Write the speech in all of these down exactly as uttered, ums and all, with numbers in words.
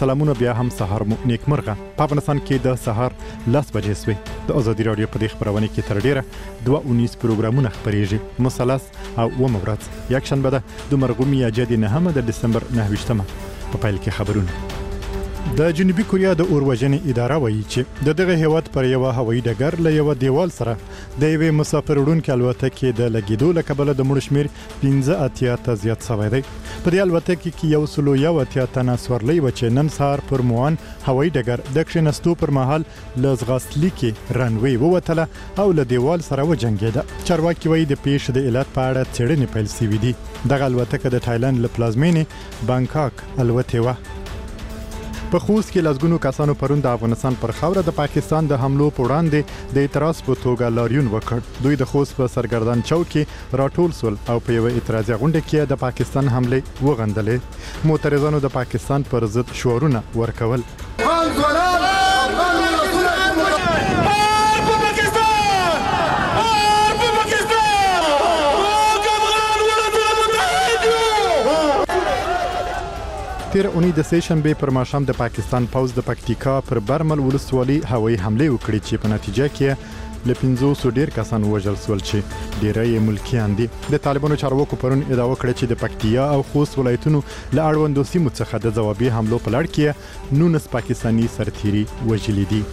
سلامونه بیا هم سهار مو نیکمرغه. په افغانستان کې د سهار لس بجې سوې. د ازادي راډیو په دې خبرونه کې تر ډیره دوه اونیس پروګرامونه خپرېږي. مثلث او اوومه ورځ یکشنبه ده د مرغوم میاجدي نهمه د دسمبر نهه ویشتمه. په پیل کې خبرونه. د جنوبي کوریا د اوروژنې اداره وایي چې د دغه هیواد پر یو هوایي ډګر له یو دیوال سره د یوې مسافر وړونکې الوتکې د لګیدو له کبله د مړو شمیر پنځه اتیا ته زیات شوی دی. په دې الوتکې کې یو سلو یو اتیا تنه سورلۍ و چې نن سهار پر موان هوایي ډګر د کښېنستو پر مهال له ځغاستلیکې رنوی ووتله او له دیوال سره وجنګېده. چارواکي وایي د پیښې د علت په اړه څېړنې پیل شوې دي. دغه الوتکه د تایلند له پلازمینې بانکاک الوتې وه. په خوست کې لږونو کسانو پرون د افغانستان پر خاوره د پاکستان د حملو په وړاندې د اعتراض په توګه لاریون وکړ. دوی د خوست په سرګردان چوک کې راټول سول او په یو اعتراضي غونډه کې د پاکستان حمله وغندلې. معترضانو د پاکستان پر ضد شعارونه ورکول. تیر اونۍ د سه شنبه پر ماښام د پاکستان پوځ د پکتیکا پر برمل ولسوالۍ هوایي حمله وکړه چې په نتیجه کې له پنځوسو ډیر کسان وژل شول چې ډیری یې ملکیان دي. د طالبانو چارواکو پرون ادعا وکړه چې د پکتیا او خوست ولایتونو له اړوندو سیمو څخه د ځوابي حملو په لړ کې نولس پاکستاني سرتیري وژلي دي.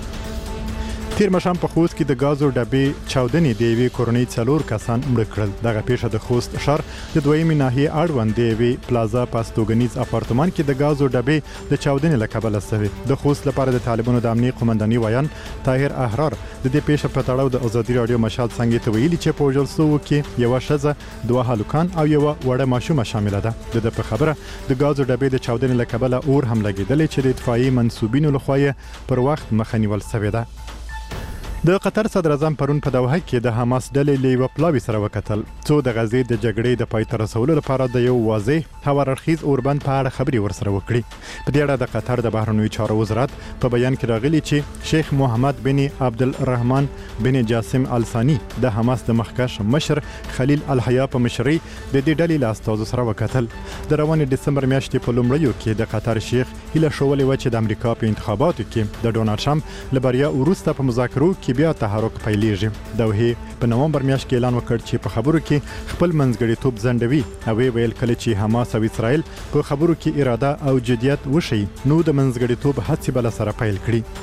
تیر ماښام په خوست کې د غازو ډبې چاودنې د یوې کورنۍ څلور کسان مړه کړل. دغه پیښه د خوست ښار د دویمې ناحیې اړوند د یوې پلازا په استوګنیز اپارتمان کې د غازو ډبې د چاودنې له کبله شوې. د خوست لپاره د طالبانو د امنیت قومنداني ویان طاهر احرار د دې پیښې په تړاو د ازادي راډیو مشال څنګه ته ویلي چې په وژل شوو کې یو ښځه دوه هلکان او یو وړه ماشومه شامل ده. د په خبره د غازو ډبې د چاودنې له کبله اور هم لګیدلې چې د اطفائیې منسوبینو لخوا پر وخت مخه نیول شوې ده. د قطر صدر اعظم پرون په دوحه کې د حماس ډلې له یوه پلاوي سره وکتل څو د غزې د جګړې د پای ته رسولو لپاره د یو واضح هواررخیز اوربند په اړه خبرې ورسره وکړي. په دې اړه د قطر د بهرنیو چارو وزارت په بیان کې راغلي چې شیخ محمد بن عبدالرحمن بن جاسم الثاني د حماس د مخکښ مشر خلیل الحیا په مشرۍ د دې ډلې له استازو سره وکتل. د روانې دسمبر میاشتې په لومړیو کې د قطر شیخ هیله شولې و چې د امریکا په انتخاباتو کې د ډونالډ ټرمپ له بریا وروسته په مذاکرو کې بیا تحرک پیلېږي. دوحه په نومبر میاشت کې اعلان وکړ چې په خبرو کې خپل منځګړیتوب ځنډوي او ویل کله چې حماس او اسرائیل په خبرو کې اراده او جدیت وشي نو د منځګړیتوب هڅې بل سره پیل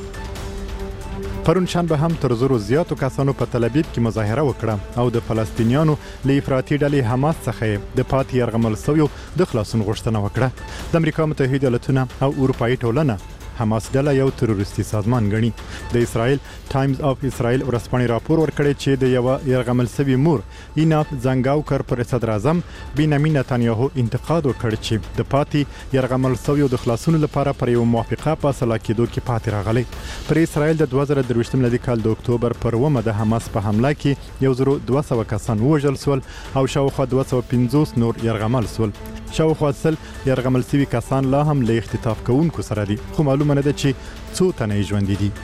کړي. پرون شنبه هم تر زرو زیاتو کسانو په تل ابیب کې مظاهره وکړه او د فلسطینیانو له افراطي ډلې حماس څخه د پاتې یرغمل شویو د خلاصون غوښتنه وکړه. د امریکا متحده ایالاتونه او اروپایي ټولنه حماس ډله یو تروریستي سازمان ګڼي. د اسرائیل ټایمز اف اسرائیل ورځپاڼې راپور ورکړی چې د یو یرغمل شوي مور ایناف زنګاوکر پر صدر اعظم بنیامین نتانیاهو انتقاد وکړ چې د پاتې یرغمل شویو د خلاصون لپاره پر یو موافقه په سلا کېدو کې پاتې راغلی. پر اسرائیل د دوه زره درویشتم لدی کال د اکتوبر پر اوومه د حماس په حمله کې یو زرو دوه سوه کسان ووژل شول او شاوخوا دوه سوه پنځوس نور یرغمل شول. شاوخوا سل یرغمل شوي کسان لا هم له اختطاف کوونکو سره دي خو معلومه نه ده چې څو تنه یې ژوندي دي.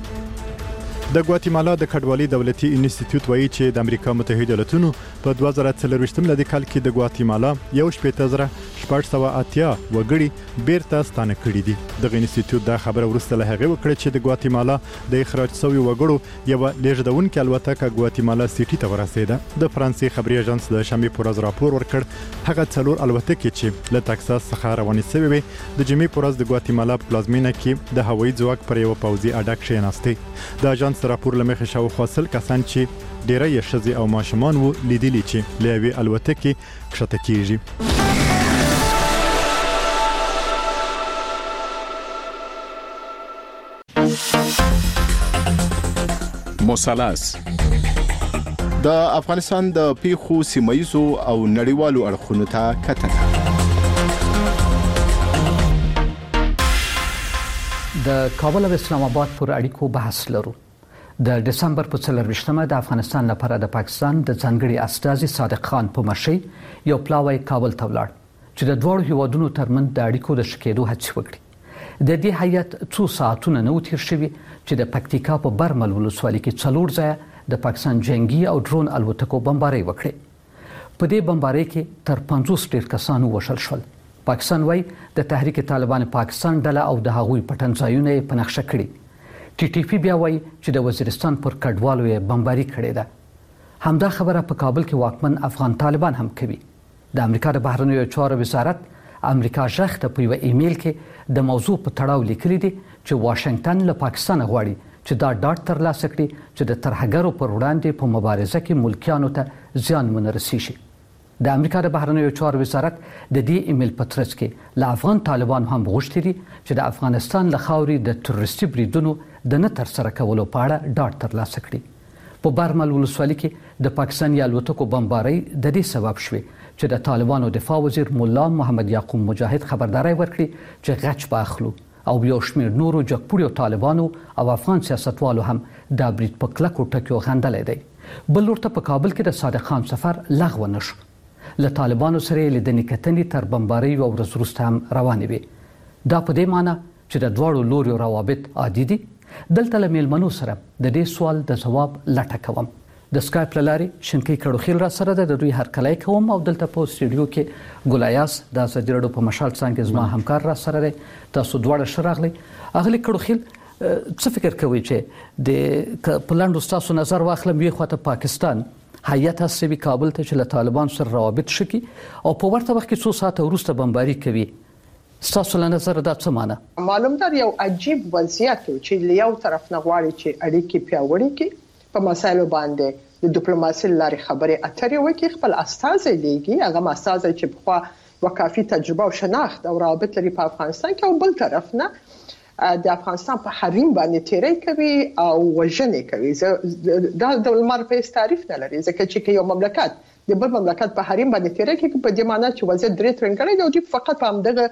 د ګواتیمالا د کډوالي دولتي انسټیټیوټ وایي چې د امریکا متحده ایالاتونو په دوه زره څلرویشتم لدی کال کې د ګواتیمالا یو شپېته زره شپږ سوه اتیا وګړي بیرته ستانه کړي دي. دغه انسټیټیوټ دا خبره وروسته له هغې وکړه چې د ګواتیمالا د اخراج شویو وګړو یوه لیږدونکې الوتکه ګواتیمالا سیټي ته ورسېده. د فرانسې خبري اژانس د شنبې په ورځ راپور ورکړ هغه څلور الوتکې چې له تکساس څخه روانې شوې وې د جمعې په ورځ د ګواتیمالا په پلازمینه کې د هوایي ځواک پر یوه پوځي اډه کښېناستې. د اژانس راپور له مخې شاوخوا سل کسان چې ډیری یې ښځې او ماشومان وو لیدلي چې له یوې الوتکې کښته کیږي. مثلث د افغانستان د پیښو سیمایزو او نړیوالو اړخونو ته کتنه. د کابل او اسلام آباد پر اړیکو بحث لرو. د دسمبر په څلرویشتمه د افغانستان لپاره د پاکستان د ځانګړي استازي صادق خان په مشرۍ یو پلاوی کابل ته ولاړ چې د دوه هیوادونو ترمنځ د اړیکو د ښه کېدو هڅې وکړي. د دې هیئت څو ساعتونه نه تیر شوي چې د پکتیکا په برمل ولسوالۍ کې څلور ځایه د پاکستان جنگي او ډرون الوتکو بمبارۍ وکړې. په دې بمبارۍ کې تر پنځوس ډیر کسان وژل شول. پاکستان وایي د تحریک طالبان پاکستان ډله او د هغوی پټنځایونه یې په نقشه کړي. ټي ټي پی بیا وایي چې د وزیرستان پر کډوالو یې بمباري کړې ده. همدا خبره په کابل کې واکمن افغان طالبان هم کوي. د امریکا د بهرنیو چارو وزارت امریکا ژغ ته په یوه ایمیل کې د موضوع په تړاو لیکلي دي چې واشنگټن له پاکستان غواړي چې دا ډاډ ترلاسه کړي چې د ترهګرو پر وړاندې په مبارزه کې ملکیانو ته زیان ونه رسیږي. د امریکا د بهرنیو چارو وزارت د دې ایمیل په ترڅ کې له افغان طالبانو هم غوښتي دي چې د افغانستان له خاورې د تروریستي بریدونو د نه ترسره کولو په اړه ډاډ ترلاسه کړي. په برمل ولسوالۍ کې د پاکستاني الوتکو بمبارۍ د دې سبب شوې چې د طالبانو دفاع وزیر مولا محمد یعقوب مجاهد خبرداري ورکړي چې غچ به اخلو او یو شمېر نورو جګپوړیو طالبانو او افغان سیاستوالو هم دا برید په کلکو ټکیو غندلی دی. بل ورته په کابل کې د صادق خان سفر لغوه نه شو. له طالبانو سره یې لیدنې کتنې تر بمبارۍ یوه ورځ وروسته هم روانې وې. دا په دې معنی چې د دواړو لوریو روابط عادي دي. دلته له میلمنو سره د دې سوال د ځواب لټه کوم. د سکایپ له لارې شنکۍ کړوخیل را سره ده. د دوی هرکلی کوم او دلته په سټوډیو کې ګلایاس د ازادي راډیو په مشال څانګې زما همکار را سره دی. تاسو دواړه ښه راغلی. اغلې کړوخیل څه فکر کوئ چې د په لنډو ستاسو نظر واخلم یوې خواته پاکستان هیات هڅوي کابل ته چې له طالبان سره روابط شکي او په ورته وخت کې څو ساعته وروسته بمباري کوي. ستاسو له نظر دا څه معنی؟ معلوم ده یو عجیب وضعیت چې له یو طرف نه غواړي چې اړیکې پیاوړې کړي په مسایلو باندې د ډیپلوماسي لارې خبرې اترې وکړي، خپل استازي لیږي، هغه استازي چې په خوا وکافي تجربه او شناخت او روابط لري په افغانستان کې، او بل طرف نه د افغانستان په حریم باندې تیری کوي او وژنې کوي. دا د لمر په تعریف نه لري، ځکه چې یو مملکت د بل مملکت په حریم باندې تیری کوي په دې معنی چې وضعیت درې ترنګړی دی او دوی فقط په همدغه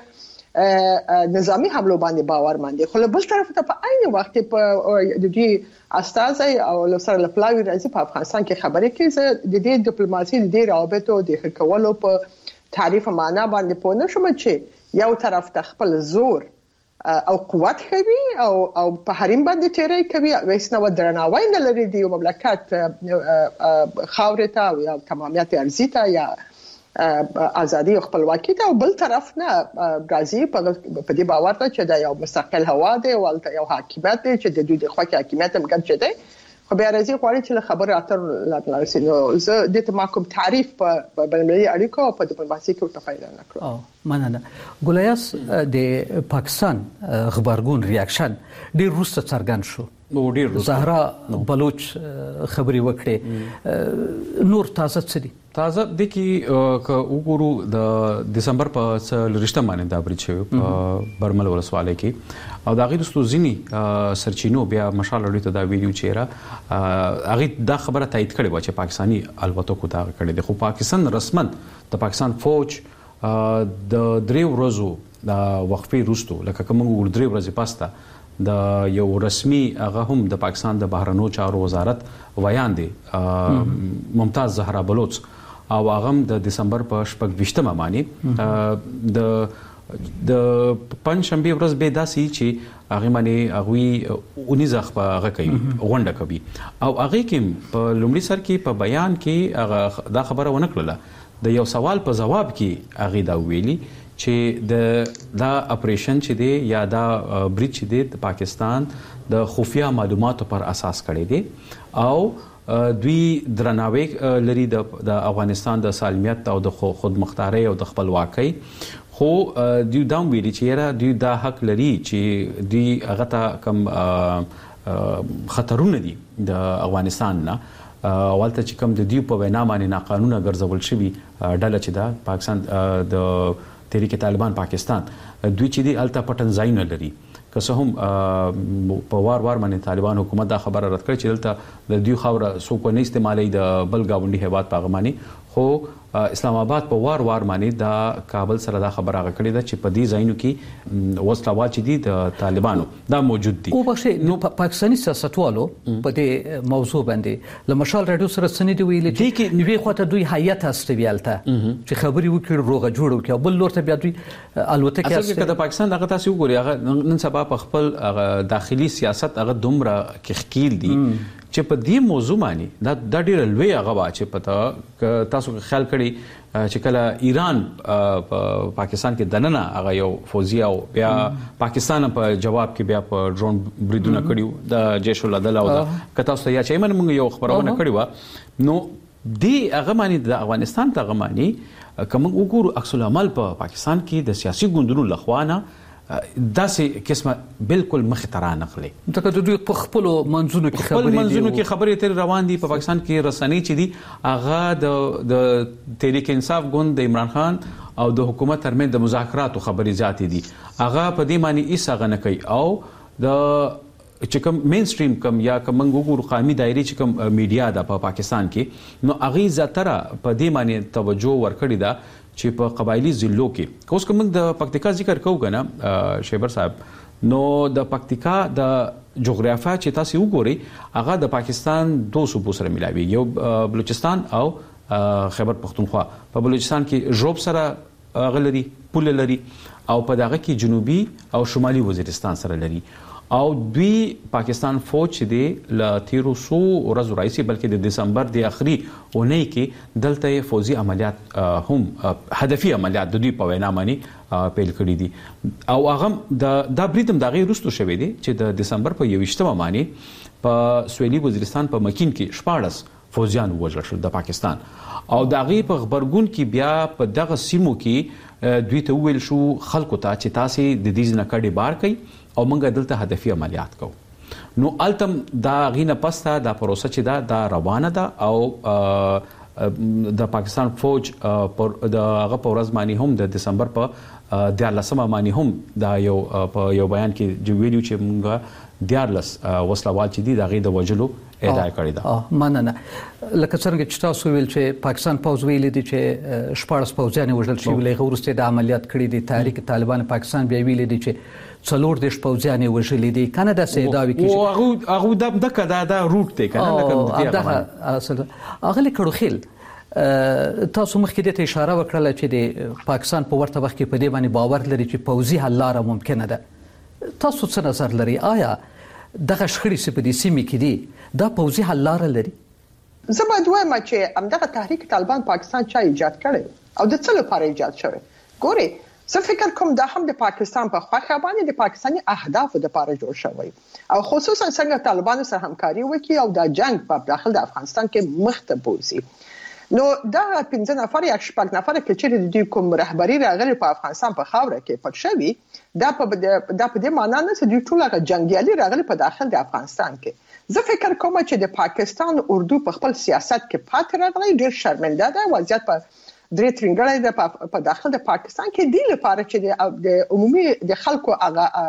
نظامی حملو باندې باور مانده. خو له بل طرف ته په عین وخت په د دې استازي او سره لپلاوی راځي په افغانستان کې خبرې کوي. د دې ډیپلوماسي د دې روابطو د حکولو په تعریف معنا باندې پوه نه شوم چې یو طرف ته خپل زور او قوت کوي او او په حریم باندې تیری کوي، وایسنه و درناوی نه لري د یو مملکت خاورې ته او یا تمامیت ارضي ته یا ازادي او خپلواکي ته، او بل طرف نه غازی په دې باور ته چې دا یو مستقل هوا دی او یو حاکمیت دی چې د دوی د خوا کې حاکمیت هم ګډ دی. خو بیا راځي غواړي چې له خبرو اترو لاندې نو زه د دې ما کوم تعریف په بین‌المللي اړیکو او په ډیپلوماسي کې ورته فایده نه کړم. او مننه. ګلایاس د پاکستان خبرګون ریاکشن ډیر وروسته څرګند شو. زهرا بلوچ خبري وکړي. نور تازه څه دي؟ تازه د کی ک وګورو د دسمبر په لږشتم باندې دا برید شوی په برمل ولسوالۍ کې او دا غي رستو ځینی سرچینو بیا مشال لري ته دا ویډیو چیرې هغه دا خبره تایید کړې و چې پاکستانی الوتکو دا کړې ده. خو پاکستان رسمن د پاکستان فوج د درې ورځو د وقفې رستو لکه کوم ور درې ورځې پاسته د یو رسمي هغه هم د پاکستان د بهرنیو چارو وزارت ویان دی ممتاز زهرا بلوچ او هغه د دسمبر په شپږ ویشتمه باندې د د پنځشنبه ورځ به داسي چې هغه باندې هغه اونیزخ په هغه کوي غونډه کوي او هغه کې په لومړي سر کې په بیان کې هغه دا خبره ونه کړله د یو سوال په جواب کې هغه دا ویلي چې د دا اپریشن چې دی یا دا برید چې دی د پاکستان د خفیه معلوماتو پر اساس کړی دی او دوی درناوی لري د افغانستان د سالمیت او د خودمختارۍ او د خپلواکۍ. خو دوی دا ویلي چې دوی دا حق لري چې دوی هغه ته کم خطرونه دي د افغانستان نه اولته چې کوم د دوی په وینا باندې ناقانونه ګرځول شوی ډله چې دا پاکستان د تحریک طالبان پاکستان دوی چې دی الته پټنځای نه لري که څه هم په وار وار باندې طالبان حکومت دا خبره رد کړې چې دلته د دوی خاوره څوک نه استعمالي د بل گاونډي هیواد په غماني. خو اسلام آباد په وار وار باندې دا کابل سره دا خبره غکړې ده چې په دې ځایونو کې وسلوات چې دي د طالبانو دا موجود دي. او بخښه نو پاکستاني سیاستوالو په دې موضوع باندې له مشال رادیو سره سنې دی ویلي چې نوې خواته دوی هیئت استویالته چې خبري وکړي روغه جوړ وکړي بل لور ته بیا دوی الوتکه اصل کې د پاکستان دغه تاسو وګورئ هغه نن سبا په خپل داخلي سیاست هغه دومره کې خکیل دي چې په دې موضوع باندې دا د ډېر لوی هغه چې پته تاسو خیال کړي چې کله ایران په پاکستان کې دننه هغه یو فوجي او بیا پاکستان په جواب کې بیا په ډرون بریدونه کړیو د جیش العدل او د کتاو ته یا چې من موږ یو خبرونه کړی و نو دی هغه باندې د افغانستان ته هغه باندې کوم وګورو عکس العمل په پاکستان کې د سیاسي ګوندونو لخوانه داسې قسمه بالکل مخ ته را نقلي دغه د دوی په خپل منځونو کې خبرې دي منځونو کې خبرې تر روان دي په پاکستان کې رسنۍ چې دي هغه د د تحریک انصاف ګوند د عمران خان او د حکومت ترمنځ د مذاکراتو خبرې زیاتې دي هغه په دې معنی هیڅ هغه نه کوي او د چې کوم مین سټریم کوم یا کوم وګورو قومي دایره چې کوم میډیا ده په پاکستان کې نو هغه زیاتره په دې معنی توجه ورکړي ده چې په قبایلی ضلعو کې اوس کوم د پکتیکا ذکر کوو کنه شیبر صاحب نو د پکتیکا د جغرافیا چې تاسو وګورئ هغه د پاکستان دوه صوبو سره ملاوي یو بلوچستان او خیبر پختونخوا په بلوچستان کې ژوب سره غلري پول لري او په دغه کې جنوبي او شمالي وزیرستان سره لري او دوی پاکستان فوج چې دی ل تیرو سو ورځو راځي بلکې د دسمبر د اخري اونۍ کې دلته فوجي عملیات هم هدفي عملیات د دوی په وینا باندې پیل کړی دي او هغه د دا بریدم د غیر رستو شوی دی چې د دسمبر په یوشتمه باندې په سویلي وزیرستان په مکین کې شپاړس فوجیان وژل شول د پاکستان او د غي په خبرګون کې بیا په دغه سیمو کې دوی ته ویل شو خلکو ته چې تاسو د دې نه کډي بار کړئ او موږ دلته هدفي عملیات کوو نو التم دا غینه پسته دا پروسه چې دا دا روانه ده او د پاکستان فوج د هغه په ورځ باندې هم د دسمبر په دیارلسمه باندې هم دا یو په یو بیان کې جو ویډیو چې موږ دیارلس وسلوال چې دي دا غي د وجلو ادعا کړې ده مننه لکه څنګه چې تاسو ویل چې پاکستان پوز ویل دي چې شپږ پوځیان وژل شوي لغه ورسته د عملیات کړې دي تحریک طالبان پاکستان بیا ویل دي چې څلور دیش پوځیان وژل دي کنه د سیداوي کې او هغه هغه د دغه دا روټ ته کنه لکه دغه اصل هغه لیکړو خیل تاسو مخکې ته اشاره وکړه چې د پاکستان په ورته وخت کې په دې باندې باور لري چې پوځي حل لاره ممکنه ده تاسو څه نظر لري آیا دغه شخړې چې په دې سیمه کې دي دا پوځي حل لاره لري زه باید وایم چې همدغه تحریک طالبان پاکستان چا ایجاد کړي او د څه لپاره ایجاد شوی ګوري زه فکر کوم دا هم د پاکستان په خواخه باندې د پاکستاني اهدافو لپاره جوړ شوی او خصوصا څنګه طالبان سره همکاري وکړي او د جنگ په داخل د افغانستان کې مخته بوزي نو دا پنځه نفر یا شپږ نفر چې د کوم رهبری راغلي په افغانستان په خاوره کې پټ شوی دا په دا په دې معنی نه چې دوی ټول هغه جنگیالي راغلي په داخل د افغانستان کې زه فکر کوم چې د پاکستان اردو په خپل سیاست کې پات راغلی ډیر شرمنده ده وضعیت په درې ترنګړې ده په داخل د پاکستان کې دی لپاره چې د عمومي د خلکو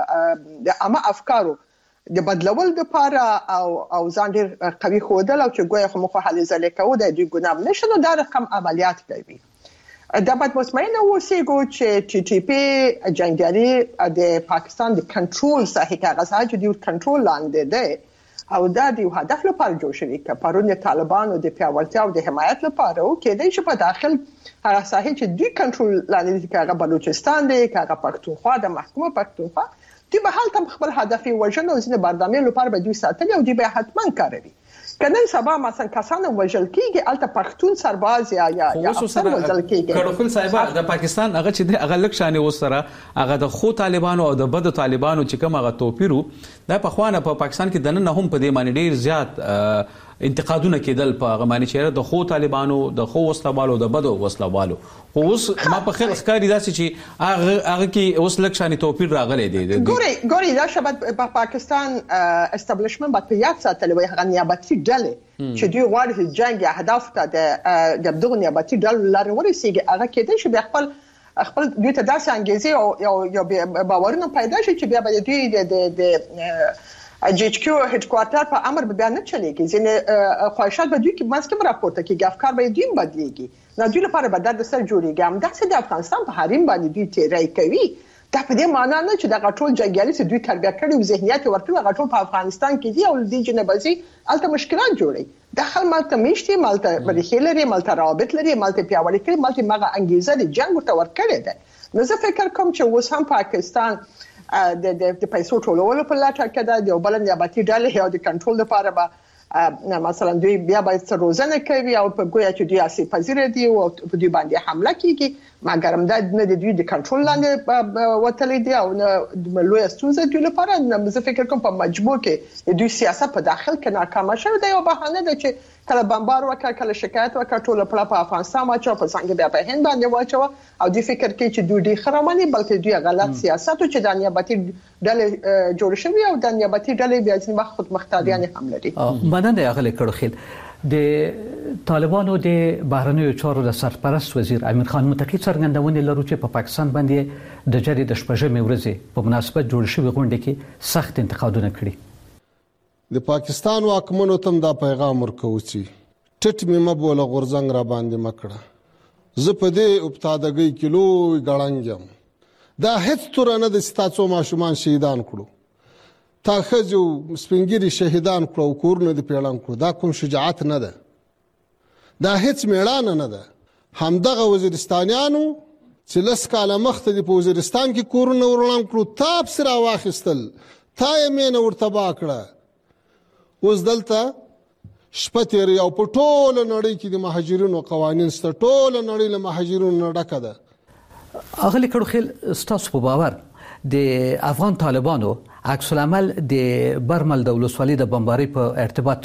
هغه د عامه افکارو د بدلول لپاره او او ځان ډیر قوي خودل او چې ګویا خو مخه حل زله کوو د دوی ګناه نشو دا رقم عملیات کوي دا باید مطمئن اوسېږو چې ټي ټي پی جنگیالي د پاکستان د کنټرول ساحه کې غزا چې د کنټرول لاندې ده او دا د هدف لپاره جوړ شوی چې پرون طالبانو د پیاوړتیا او د حمایت لپاره او کې د شپه داخل هغه ساحه چې دوی کنټرول لاندې دي هغه بلوچستان دی هغه پښتونخوا د محکومه پښتونخوا دوی به حال تم خپل هدف وژنه او ځینې بردامي لپاره به دوی ساتلي او دوی به حتما کاروي کنن سبا مثلا کسان وژل کیږي الته پښتون سرباز یا یا یا افسر وژل کیږي کړهل صاحب د پاکستان هغه چې د هغه لکشانه وسره هغه د خو طالبانو او د بد طالبانو چې کوم هغه توپیرو د په خوانه په پاکستان کې دنه هم په دې معنی ډیر زیات انتقادونه کېدل په هغه معنی چې د خو طالبانو د خو وسلوالو د بدو وسلوالو خو اوس ما په خیر ښکاری داسې چې هغه هغه کې اوس لکشانه توپیر راغلي دي ګوري ګوري دا شبت په پاکستان استابلیشمنت په پیات ساتلې وي هغه نیابتي ډلې چې دوی غواړي جنگ اهداف ته د دغه نیابتي ډلو لاره ورسیږي هغه کېدای شي به خپل خپل دوی ته داسې انګیزه او یو باورونه پیدا شي چې بیا به دوی د د جی ایچ کیو هډ کوارټر په امر به بیان نه چلیږي ځینې خواهشات به دوی کې ماسکم راپورته کیږي افکار به دوی بدلېږي نو دوی لپاره به د سر جوړیږي هم داسې د افغانستان په حریم باندې دوی تیری کوي دا په دې معنی نه چې د غټول جنگیالي چې دوی تربیه کړي او ذهنیت ورته غټول په افغانستان کې دی او د جنبازي الته مشکلات جوړي د خل مالته میشتي مالته بلخیلري مالته رابط لري مالته پیاوړی کړي مالته مغه انګیزه د جنگ ورته ورکړي ده نو زه فکر کوم چې اوس هم پاکستان د د پیسو ټولولو په لټه کې ده د بل نیابتي ډلې او د کنټرول لپاره به مثلا دوی بیا باید روزنه کوي او په ګویا چې دوی اسی پذیر دي او په دوی باندې حمله کوي مګر دا نه د دوی د کنټرول لاندې وتلې دي او د لوی استوزه دوی لپاره نه زه فکر کوم په مجبور کې دوی سیاست په داخل کې ناکام شوه دی او بهانه ده چې کله بمبار وکړ کله شکایت وکړ ټول په افغانستان واچو په څنګه بیا په هند باندې واچو او دوی فکر کوي چې دوی ډیر خرماني بلکې دوی غلط سیاست او چې د نیابتي ډلې جوړ شوی او د نیابتي ډلې بیا ځین وخت مختاریان هم لري مننه اغلی کړخیل د طالبانو د بهرنیو چارو د سرپرست وزیر امیر خان متقی څرګندونه لرو چې په پاکستان باندې د جری د شپږمې ورځې په مناسبت جوړ شوی غونډه کې سخت انتقادونه کړي د پاکستان واکمنو تم دا پیغام ورکوي چې ټټ مې مبوله غورځنګ را باندې مکړه زه په دې ابتداګي کیلو غړنګم دا هیڅ تور نه د ستاسو ماشومان شهیدان کړو تا خځو سپنګری شهیدان کړو کورونه د پیړان کړو دا کوم شجاعت نه ده دا هیڅ میړانه نه ده همدغه وزیرستانیانو چې لس کاله مخته د وزیرستان کې کورونه ورلان کړو تاب سره واخیستل تا یې مینه ورتبا کړه اوس دلته شپه تیری او په ټوله نړۍ کې د مهاجرینو قوانین ست ټوله نړۍ له مهاجرینو ډکه ده اغلی کړخیل ستاسو په باور د افغان طالبانو عکس العمل د برمل د ولسوالۍ د بمبارۍ په ارتباط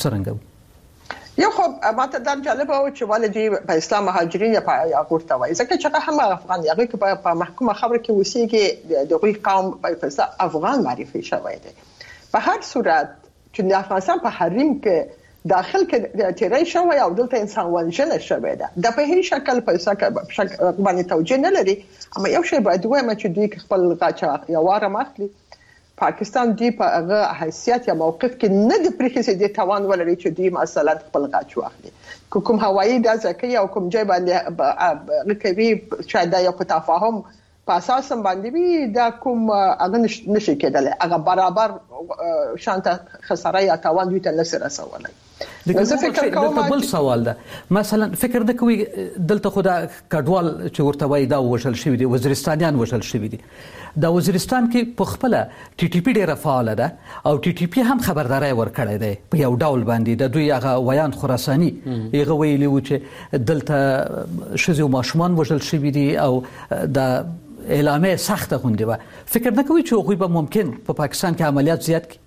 څرنګه یو خو ماته دا جالب او چې والدي په اسلام مهاجرین په یاغورته وای ځکه چې هم افغان یاغي په محکومه خبره کې وسیږي د دوی قوم په افغان معرفي شوی دی په هر صورت چې د افغانستان په حریم کې داخل کې تیرې شوی او دلته انسان وژنه شوی ده د په هیڅ شکل په شکل باندې توجیه نه لري اما یو شی باید وایم چې دوی خپل غاچا یا واره مخلي پاکستان دی په هغه حیثیت یا موقف کې نه د پریکسي د توان ولري چې دوی مثلا خپل غاچ واخلي کوم هوایي د ځکه او کوم ځای باندې رکوي چې دا یو په تفاهم په اساس باندې وی دا کوم هغه نشي کېدل هغه برابر شانته خساره یا توان دوی ته نسره سوالای دغه فکر کوم بل سوال ده مثلا فکر د کوي دلته خدا کډوال چې ورته وای دا وشل شوی دی وزیرستانیان وشل شوی دی د وزیرستان کې په خپل ټي ټي پی ډیره فعال ده او ټي ټي پی هم خبرداري ورکړی دی په یو ډول باندې د دوی هغه ویان خراساني هغه ویلي و چې دلته شزو ماشومان وشل شوی دی او د اعلامه سخته غونډه و فکر نه کوي چې خو به ممکن په پاکستان کې عملیات زیات کی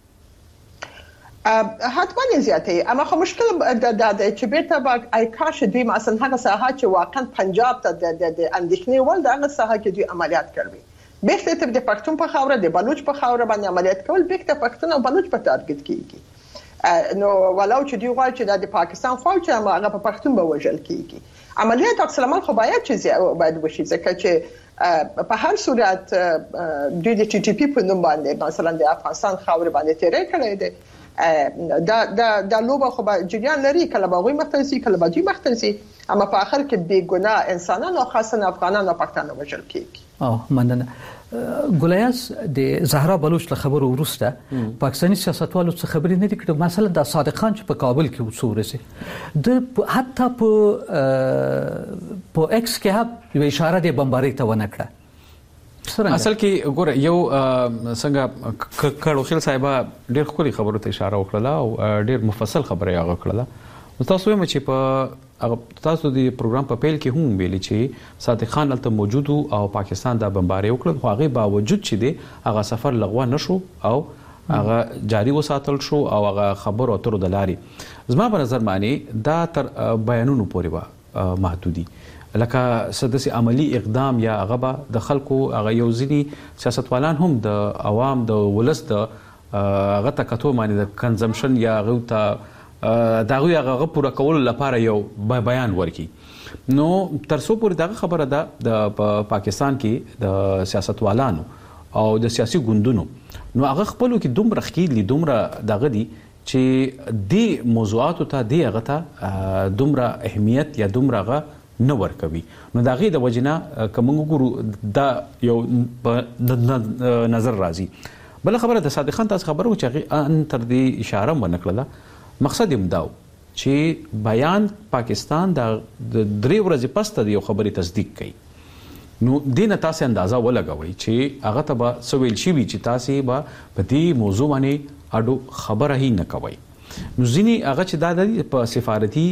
حتما زیاتې اما خو مشکل د د چې بیرته با آی کاش دوی مثلا هغه ساحه چې واقعا پنجاب ته د اندېښنې ول د هغه ساحه کې دوی عملیات کوي بیرته ته د پښتون په خاوره د بلوچ په خاوره باندې عملیات کول بیرته پښتون او بلوچ په ټارګټ کیږي نو ولو چې دوی غواړي چې د پاکستان فوج هغه په پښتون به وژل کیږي عملیات اکسلمان خو باید چې باید وشي ځکه چې په هر صورت دوی د ټي ټي پی په نوم باندې مثلا د افغانستان خاور باندې تیرې کړې ده دا دا د لوبه خو به جریان لري کله به غوي مختلسي کله به دوی مختلسي اما په اخر کې بې ګناه انسانان او خاصه افغانان او پښتانه وژل کیږي اه مننه ګولیاس د زهرا بلوچ له خبرو ورسته پاکستاني سیاستوالو څخه خبرې نه دي کړې مثلا د صادق خان چې په کابل کې وڅورسي د حتی په په ایکس کې هم یو اشاره د بمبارۍ ته ونه کړه اصل کې ګوره یو څنګه کړو خل صاحب ډېر خوري خبرو ته اشاره وکړه او ډېر مفصل خبره یې وکړه تاسو هم چې په تاسو د پروګرام په پیل کې هم ویلي چې صادق خان الته موجود او پاکستان د بمبارۍ وکړه خو هغه باوجود چې دی هغه سفر لغوه نشو او هغه جاری وساتل شو او هغه خبرو اترو د لاري زما په نظر معنی دا تر بیانونو پورې و محدودي لکه سدسي عملی اقدام یا هغه د خلکو هغه یو ځینی سیاستوالان هم د عوام د ولس د هغه تکتو معنی د کنزمپشن یا هغه ته داغوی هغه پوره کول لپاره یو بیان ورکي نو ترڅو پورې دغه خبره ده د پاکستان کې د سیاستوالانو او د سیاسي ګوندونو نو هغه خپلو کې دومره خکېدلي دومره دغه دي چې د موضوعاتو ته دی هغه ته دومره اهمیت یا دومره هغه نه ورکوي نو دا غي د وجنه کوم ګورو دا یو د نظر راځي بل خبره د صادق خان تاسو خبرو چې ان تر دې اشاره ونکړه مقصد یې مداو چې بیان پاکستان د درې ورځې پس ته یو خبري تصدیق کړي نو دینه تاسو اندازه ولګوي چې هغه ته به سویل شي چې تاسو به په دې موضوع باندې اډو خبره هی نه کوي نو ځینی هغه چې دا په سفارتي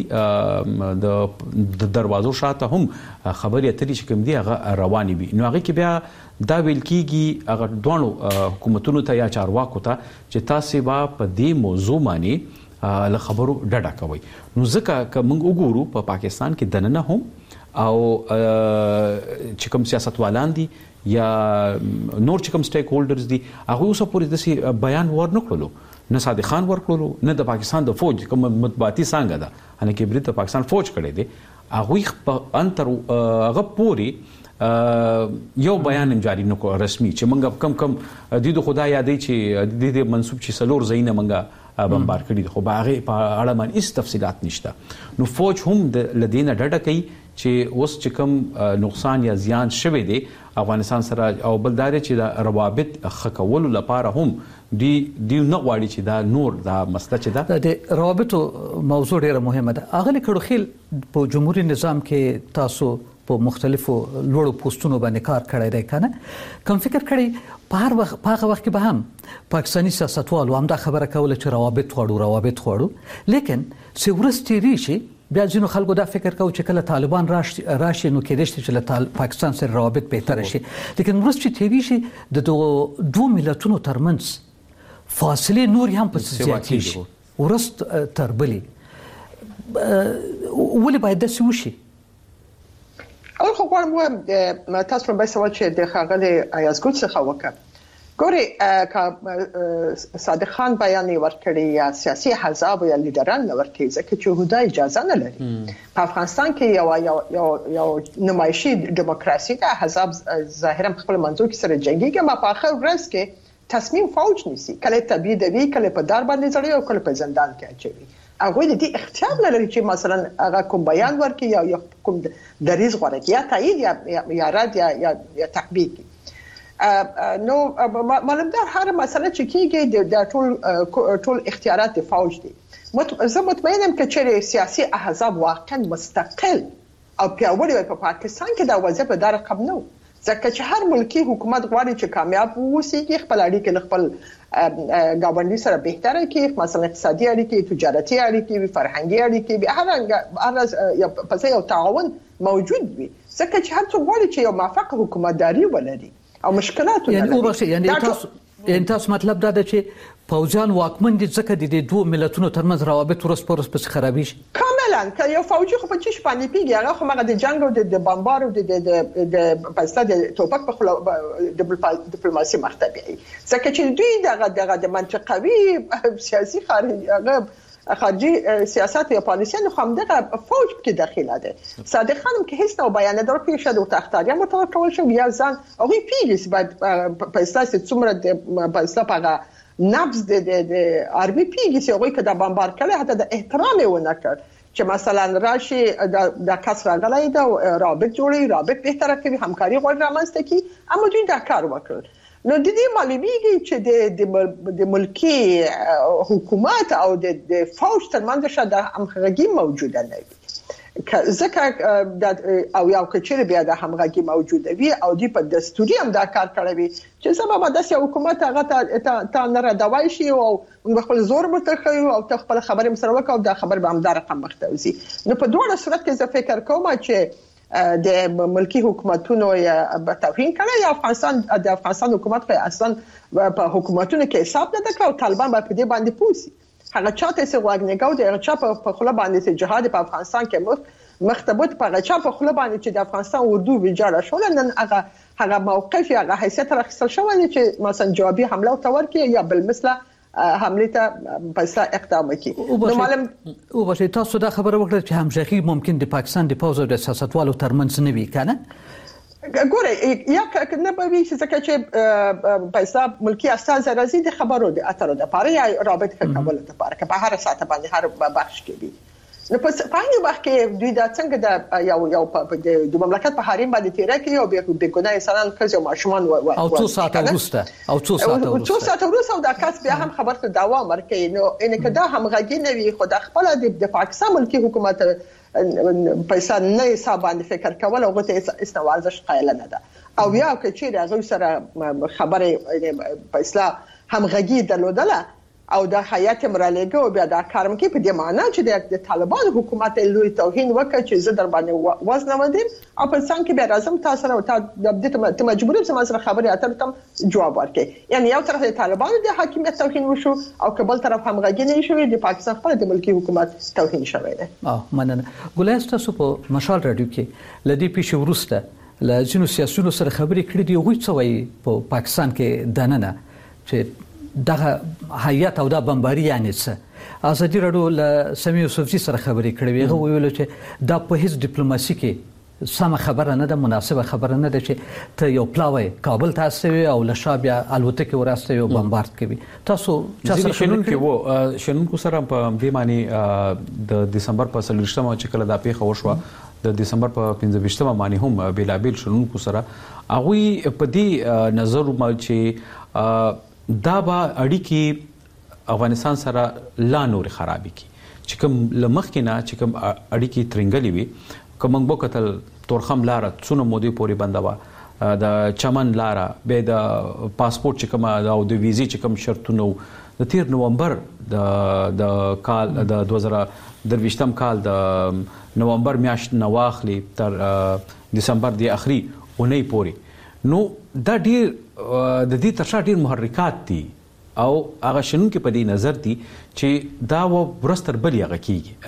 د دروازو شاته هم خبرې اترې چې کوم دی هغه رواني وي نو هغه کې بیا دا ویل کیږي هغه دوه حکومتونو ته یا چارواکو ته چې تاسو به په دې موضوع باندې له خبرو ډډه کوي نو ځکه که موږ وګورو په پاکستان کې دننه هم او چې کوم سیاستوالان دي یا نور چې کوم سټیک هولډرز دي هغه اوس پورې د بیان ورنکړلو نه صادق خان ورکړلو نه د پاکستان د فوج کوم مطبوعاتي څنګه ده ان کې برید د پاکستان فوج کړی دی هغه په انتر هغه پوری یو بیان جاری نکو رسمي چې موږ کم کم د دې خدای یادې چې د منسوب چې سلور زینه موږ بمبار کړی خو باغه په اړه باندې هیڅ تفصيلات نشته نو فوج هم د لدینه ډډه کوي چې اوس چې کوم نقصان یا زیان شوه دی افغانستان سره او بلدار چې د روابط خکول لپاره هم دی دی نه غواړي چې دا نور دا مسله چې دا د روابطو موضوع ډیره مهمه ده اغلی کړو خیل په جمهوریت نظام کې تاسو په مختلفو لوړو پوسټونو باندې کار کړی دی کنه کوم فکر کړی په هر وخت په هغه وخت کې به هم پاکستاني سیاستوالو هم دا خبره کوله چې روابط غواړو روابط غواړو لیکن سیورستي ریشي بیا ځینو خلکو دا فکر کوي چې کله طالبان راشي راشي نو کېدای شي چې له پاکستان سره روابط بهتر شي لیکن ورسته تیری شي د دوه ملتونو ترمنځ فاصله نور هم په زیاتې شي ورست تربلي ولې باید د سوشي اول خو غواړم تاسو په سوال چې د خاغلي ایازګوت څخه وکړم ګوري کا صادق خان بیان ورکړي یا سیاسي حزب یا لیډران ورکړي ځکه چې هدا اجازه نه لري په افغانستان کې یو یو یو یو نمایشي دیموکراسي د حزب ظاهرا خپل منځو کې سره جنگي ما په اخر ورځ کې تصمیم فوج نیسي کله تبعید وی کله په دار باندې ځړي او کله په زندان کې اچوي هغه د دې اختیار نه لري چې مثلا هغه کوم بیان ورکړي یا کوم دریز غوړي یا تایید یا یا رد یا یا تحقیق نو معلوم ده هر مسله چې کیږي د ټول ټول اختیارات د فوج دي زه مطمئنم چې چېرې سیاسي احزاب واقعا مستقل او پیاوړي په پاکستان کې دا وضعیت به در رقم نه ځکه چې هر ملکی حکومت غواړي چې کامیاب ووسي خپل اړیکې خپل ګاونډي سره بهتره کړي مثلا اقتصادي اړیکې تجارتي اړیکې فرهنګي اړیکې هر هر په ځای یو تعاون موجود وي ځکه چې هر څوک غواړي چې یو موافق حکومتداري ولري او مشکلات یعنی او بخښه یعنی تاسو ان تاسو مطلب دا ده چې فوجان واکمن دي ځکه د دوه ملتونو ترمنځ روابط ورس پرس پس خرابې شي کاملا که یو فوجي خو په چی باندې پیږي هغه خو هغه د جنگ او د بمبار او د د پاستا د توپک په خلا د ډیپلوماسي مرتبه ځکه چې دوی دغه دغه د منطقوي سیاسي خارجي هغه خارجي سیاست یا پالیسي نه هم دغه فوج کې داخله ده صادق خانم کې هیڅ نو بیان نه درکې شوی او تختاریا متوقع شو یا ځان او پیږي بعد په اساس څومره د پاستا په نبض د د عربي پیږي چې هغه کده بمبار کړي حتی د احترام و نه کړ چې مثلا راشي د کس راغلی دا رابط جوړي رابط بهتره کوي همکاري غوړ رامنځته کی اما دوی دا کار وکړ نو د دې معلومیږي چې د د ملکی حکومت او د فوج ترمنځ شته همغږي موجوده نه وي ځکه او یو کچېره بیا د همغږي موجوده وي او دی په دستوري هم دا کار کړی وي چې سبب د سیاسي حکومت هغه ته نه راډوي شي او موږ خپل زور متخیو او خپل خبرې مسره وکاو دا خبر به هم دا رقم مختوزي نو په دوه صورت کې زه فکر کوم چې د ملکی حکومتونو یا توهین کړي یا افغانستان د افغانستان حکومت په اصلا په حکومتونو کې حساب نه ده او طالبان په دې باندې پوسی هغه چاته څه واګنګاو د هغه چا په خله باندې چې جهاد په افغانستان کې مخ مختبط په هغه چا په خله باندې چې د افغانستان اردو ویجاړه شول نن هغه هغه موقف هغه حیثیت راخصل شو چې مثلا جوابي حمله تور کې یا بل مثله حمله ته پسا اقدام وکړي نو معلوم او بشه تاسو دا خبره وکړه چې همغږي ممکن د پاکستان د پوز او د سیاستوالو ترمنځ نه وي کنه ګوره یا کنه به وي چې چې پیسې ملکی اساس راځي د خبرو د اترو د پاره یا رابط کول د پاره په هر ساعت باندې هر بخش کې دي نو په پایني وخت کې دوی دا څنګه د یو یو د مملکت په حریم باندې تیر کې یو به ګناه انسانان کزو ماشومان او څو ساعت وروسته او څو ساعت وروسته څو ساعت وروسته دا کس بیا هم خبر ته داوا مرکې نو ان کدا همغږي نه وي خو د خپل د پاکستان ملکی حکومت پیسې نه حساب باندې فکر کول او غته استوازش قایل نه ده او بیا چې هغه سره خبره پیسې همغږي درلودله او د حیات مرالېګو بیا دا کارم کې په دې معنی چې د طالبان حکومت لوی توهین وکړي چې زه در باندې وزن ودیم او په څنګه کې بیا راځم تاسو سره د دې ته مجبور یم چې سره خبرې اترې تم جواب ورکړي. یعنی یو طرف د طالبان د حاکمیت توهین وشو او کابل طرف هم غږی شوی د پاکستان خپل د ملکی حکومت توهین شوی دی. اه مننه. ګولای تاسو په مشال رادیو کې لدی پیښ ورسته ل ځینو سیاسيونو سره خبرې کړې دي. غوښ څه وایي په پاکستان کې دننه چې دغه حیات او د بمباری یعنی څه ازادي رادیو له سمي یوسفزي سره خبرې کړې وي. هغه ویل چې دا په هیڅ ډیپلوماسي کې سم خبره نه ده، مناسبه خبره نه ده چې ته یو پلاوی کابل ته استوي او له شابه الوتکه وراسته یو بمبارد کوي. تاسو چې شنن کې وو شنن کو سره په دې معنی د دسمبر په سلوشتمه چې کله دا پیښه وشوه د دسمبر په پنځه ویشتمه باندې هم بیلابل شنن کو سره هغه په دې نظر ما چې دا به اړیکی افغانستان سره لا نور خرابې کی چې کوم لمخ کې نه چې کوم اړیکی ترنګلې وي کوم بو کتل تورخم لار څونه مودي پوری بندوا د چمن لار به د پاسپورت چې کوم او د ویزي چې کوم شرطونه د تیر نومبر د د کال د دوه زره درويشتم کال د نومبر میاشت نواخلی تر دسمبر دی اخري اونۍ پوری نو دا ډیر د دې ترشا ډیر محرکات دي او هغه شنن کې په دې نظر دي چې دا و برستر بلی هغه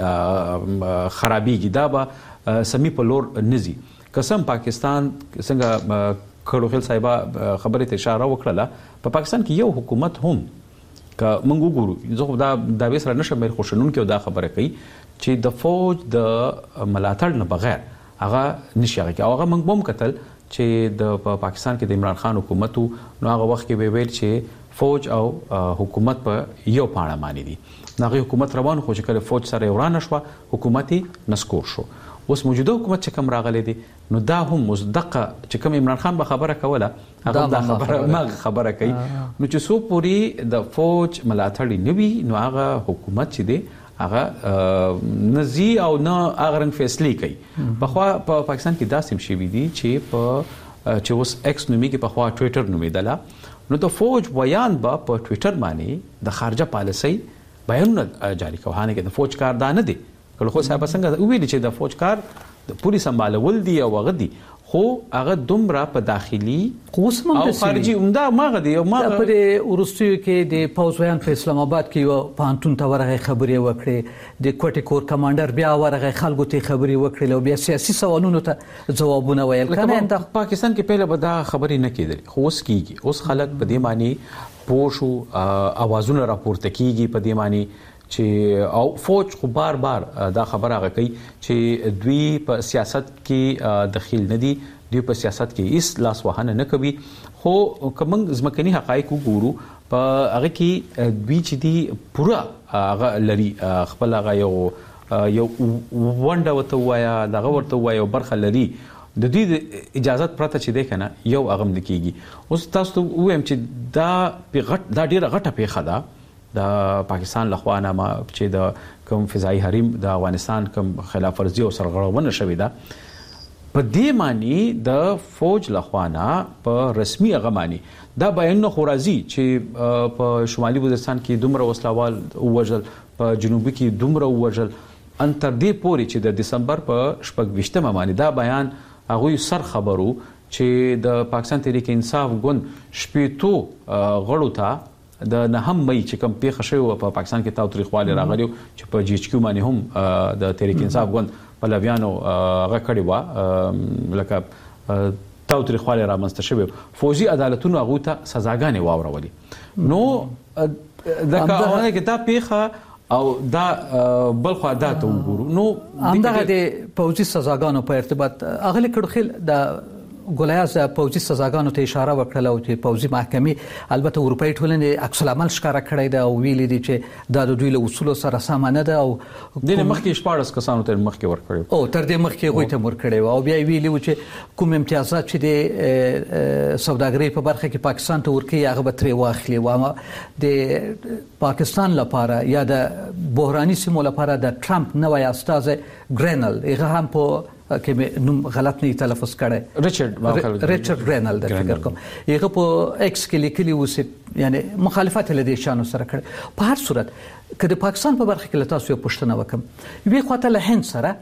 کیږي خرابېږي دا به سمي په لور نزي. قسم پاکستان څنګه کړوخل صاحب خبره ته اشاره وکړه په پاکستان کې یو حکومت هم که موږ وګورو زه دا د وسره نشم مې خوشنون کې دا خبره کوي چې د فوج د ملاتړ نه بغیر هغه نشي هغه هغه موږ بم قتل چې د پاکستان کې د عمران خان حکومت نو هغه وخت کې به ویل چې فوج او حکومت په یو پاڼه باندې دي. هغه حکومت روان خو چې کله فوج سره ورانه شو حکومت نسکور شو. اوس موجوده حکومت چې کوم راغلي دي نو دا هم مصدقه چې کوم عمران خان به خبره کوله هغه دا خبره ما خبره کوي نو چې سو پوری د فوج ملاتړ نوي نو هغه حکومت چې دی هغه نزي او نه هغه رنګ فیصله کوي. په خوا په پاکستان کې داسې شي دي چې په چې اوس ایکس نومي کې په خوا ټوئیټر نومیدله نو د فوج بیان به په ټوئیټر باندې د خارجه پالیسي بیانونه جاری کوي. هانه کې د فوج کار دا نه دی کله خو صاحب څنګه ویل چې د فوج کار د پولیس سمبالول دی او هغه دی خو هغه دومره په داخلي قوسم او خارجي عمده ماغه دی او ماغه په ورستیو کې د پوزویان په اسلام آباد کې یو پانتون ته ورغه خبرې وکړي د کوټي کور کمانډر بیا ورغه خلکو ته خبرې وکړي او بیا سیاسي سوالونو ته جوابونه ویل کنه د پاکستان کې پهله به دا خبرې نه کېدل خو اوس کیږي اوس خلک په دې معنی پوښو اوازونه راپورته کیږي په دې معنی چې او فوج خو بار بار دا خبره غا کوي چې دوی په سیاست کې دخیل نه دي دوی په سیاست کې هیڅ لاس وهانه نه کوي خو کوم ځمکني حقایق وګورو په هغه کې دوی چې دي پورا هغه لري خپل هغه یو یو ونده وته وایا دغه ورته وایا برخه لري د دې اجازه پرته چې ده کنه یو اغم نکېږي. اوس تاسو وایم چې دا په غټ دا ډیره غټه پیښه ده د پاکستان لخوا نه ما چې د کوم فضائي حریم د افغانستان کوم خلاف ورزي او سرغړونه شوې ده په دې معنی د فوج لخوا نه په رسمي هغه معنی دا بیان نه خورازي چې په شمالي وزیرستان کې دومره وسلوال وژل په جنوبي کې دومره وژل ان تر دې پوري چې د دسمبر په شپږ ویشتمه باندې دا بیان هغه سر خبرو چې د پاکستان تحریک انصاف ګوند شپېتو غړو ته د نه هم مې چې کوم پیښه شوی په پاکستان کې تاوتریخواله راغلی چې په جی ایچ کیو باندې هم د تحریک انصاف ګوند په لویانو هغه کړی و لکه تاوتریخواله رامنځته شوی فوجي عدالتونو هغه ته سزاګانې واورولې نو د کاونه کې دا پیښه او دا بل خو دا ته وګورو نو همدغه د فوجي سزاګانو په ارتباط اغلی کړخل د ګولیاز پوځي سزاګانو ته اشاره وکړه او چې پوځي محکمې البته اروپאי ټولنې عکس العمل ښکارا کړی دا او ویلي دي چې دا د دوی له اصول سره سم نه ده او د مخکې شپارس کسانو ته مخکې ورکړي او تر دې مخکې غوي ته ورکړي او بیا ویلي و چې کوم امتیازات چې د سوداګرۍ په برخه کې پاکستان ته ورکړي هغه به ترې واخلي و د پاکستان لپاره یا د بحراني سیمو لپاره د ټرمپ نوې استاد ګرینل هغه هم په کې مې نوم غلط نه تلفظ کړی ریچارډ ریچارډ ګرینل د فکر کوم هغه په ایکس کې لیکلی و چې یعنی مخالفت لدی شانو سره کړی. په هر صورت که د پاکستان په برخه کې تاسو یو پوښتنه وکم وی خواته له هند سره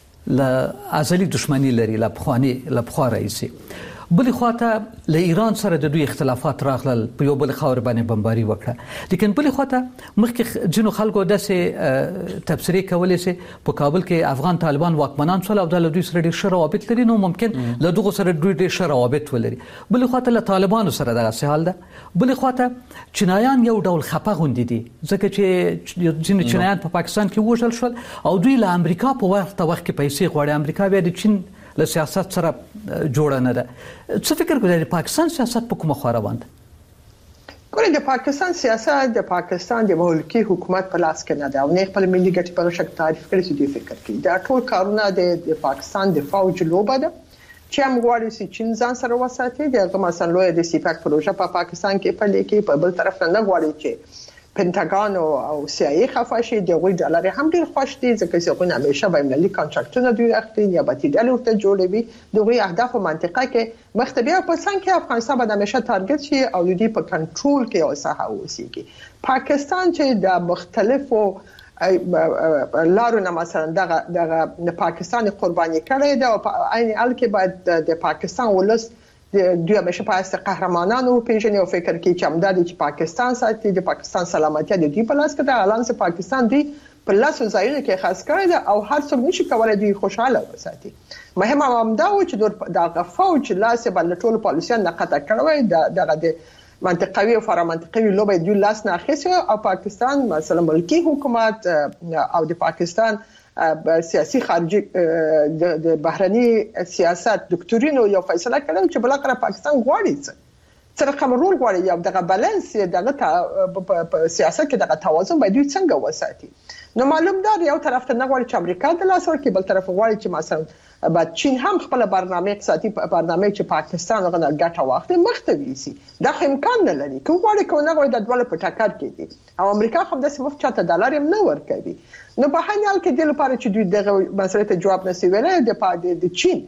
ل ازلی دښمنی لري ل بخوانی ل بخوا رئیسي بلې خواته له ایران سره د دوی اختلافات راغلل په یو بل خاور باندې بمباري وکړه لیکن بلې خواته مخکې جنو خلکو داسې تبصرې کولې چې په کابل کې افغان طالبان واکمنان شول او د دوی سره ډېر ښه روابط لري نو ممکن له دغه سره دوی ډېر ښه روابط ولري. بلې خواته له طالبانو سره دغه حال ده. بلې خواته چینایان یو ډول خپه غوندي دي ځکه چې ځینې چینایان په پاکستان کې وژل شول او دوی له امریکا په وخت وخت کې پیسې غواړي. امریکا بیا د چین له سیاست سره جوړه نه ده. څه فکر کوئ د پاکستان سیاست په کومه خوا روان ده؟ ګورئ د پاکستان سیاست د پاکستان د ملکی حکومت په لاس کې نه ده او نه خپل ملي ګټې په شک تعریف کړي چې دوی فکر کوي دا ټول کارونه د پاکستان د فوج لوبه ده چې هم غواړي چې چین ځان سره وساتي. دغه مثلا لوی د سیپاک پروژه په پاکستان کې په لیکي په بل طرف نه غواړي چې پنټاګان او سی آی ای خفاشي دغه ډالر هم ډیر خوش دي ځکه چې هغه همیشه بین المللي کانټراکټونه دوی اخلي یا به ډالر ورته جوړوي. دغه اهداف او منطقه کې مختبیا په څنګه کې افغانستان به همیشه تارګت شي او دوی په کنټرول کې اوسه اوسيږي. پاکستان چې د مختلفو لارو نه مثلا دغه دغه پاکستان قرباني کړی دا او عین حال کې باید د پاکستان ولس دوی همیشه پاسه قهرمانانو پیژني او فکر کوي چې همدادي چې پاکستان ساتي د پاکستان سلامتی د دوی په لاس کې ده. اعلان چې پاکستان دی په لاس ځایونه کې خاص کړی ده او هر څوک نشي کولای دوی خوشاله وساتي. مهم هم دا و چې د فوج لاس بل ټول پالیسیان نه قطع کړوي دغه د منطقوي او فرامنطقوي لوبې دوی لاس نه اخیسي او پاکستان مثلا ملکی حکومت او د پاکستان سیاسي خارجي د بهرني سیاست دکتورینو یو فیصله کړو چې بلاخره پاکستان غواړي څه رقم رول غواړي یو دغه بالانس دغه په سیاست کې دغه توازن باید څنګه وساتي. نو معلوم دا یو طرف ته نه غواړي چې امریکا د لاس ورکړي بل طرف غواړي چې مثلا بعد چین هم خپل برنامه اقتصادي برنامه چې پاکستان غوښنه ګټه واخلي مخته ویسي دا خمکان نه لري کوم غواړي کوم نه غواړي د ډول په ټاکر کې دي او امریکا هم د سمف چاته ډالر هم نه ورکوي. نو په هر حال کې د لپاره چې دوی دغه مسله ته جواب نسی ویلای د د چین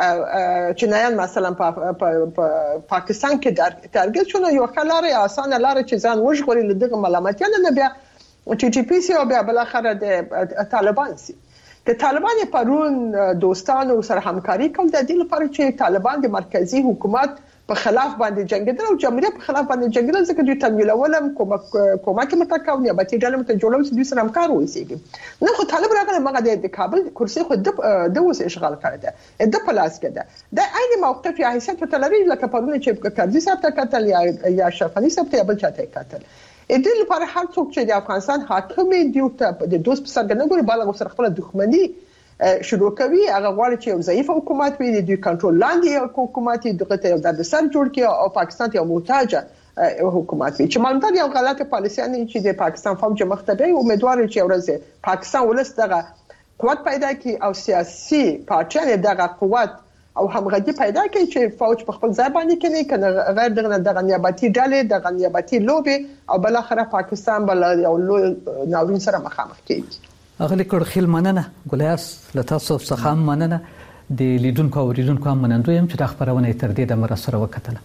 چینایان مثلا په پاکستان کې تارګت شونه یو خلاره اسانه لاره چې ځان وژغوري لدغه ملامتیان نه بیا چې ټي پی سی او بیا بل اخر د طالبان سي د طالبان پرون دوستانو سره همکاري کوي د دې لپاره چې طالبان د مرکزی حکومت په خلاف باندې جنگیدل او جمهوریت په خلاف باندې جنگیدل ځکه دوی تمویلولم کومک کومک متکاو یا به چې ډلم ته جوړول چې دوی سره همکار وایي نو خو طالب راغله مګه د کابل کرسي خو د د وس اشغال کړی ده د پلاس کې ده د عین موقف یا حیثیت ته لري لکه پرونه چې کارځي صاحب ته قتل یا یا شرفنی صاحب ته بل چاته قتل د دې لپاره هر څوک چې د افغانستان حاکم دی ته د دوست په سرګنه ګور بالغ سره خپل دښمنی شروع کوي هغه غواړي چې یو ضعیف حکومت وي د کنټرول لاندې حکومت دغه ته د سر جوړ کړي او پاکستان ته یو محتاج حکومت وي چې مالدار یو غلطه پالیسي نه چې د پاکستان فوج مختبه امیدوار چې ورځ پاکستان ولس دغه قوت پیدا کړي او سیاسي پارټیان دغه قوت او همغږي پیدا کړي چې فوج په خپل ځای باندې کوي کنه غیر دغه دغه نیابتي ډلې دغه نیابتي لوبي او بل اخره پاکستان بل یو ناورین سره مخامخ کیږي. اغلی کړه خل مننه ګلیاس لته صف څخه مننه د لیدونکو او ریدونکو هم منندوی يم چې د خبرونه تر دې د مر سره وکټله.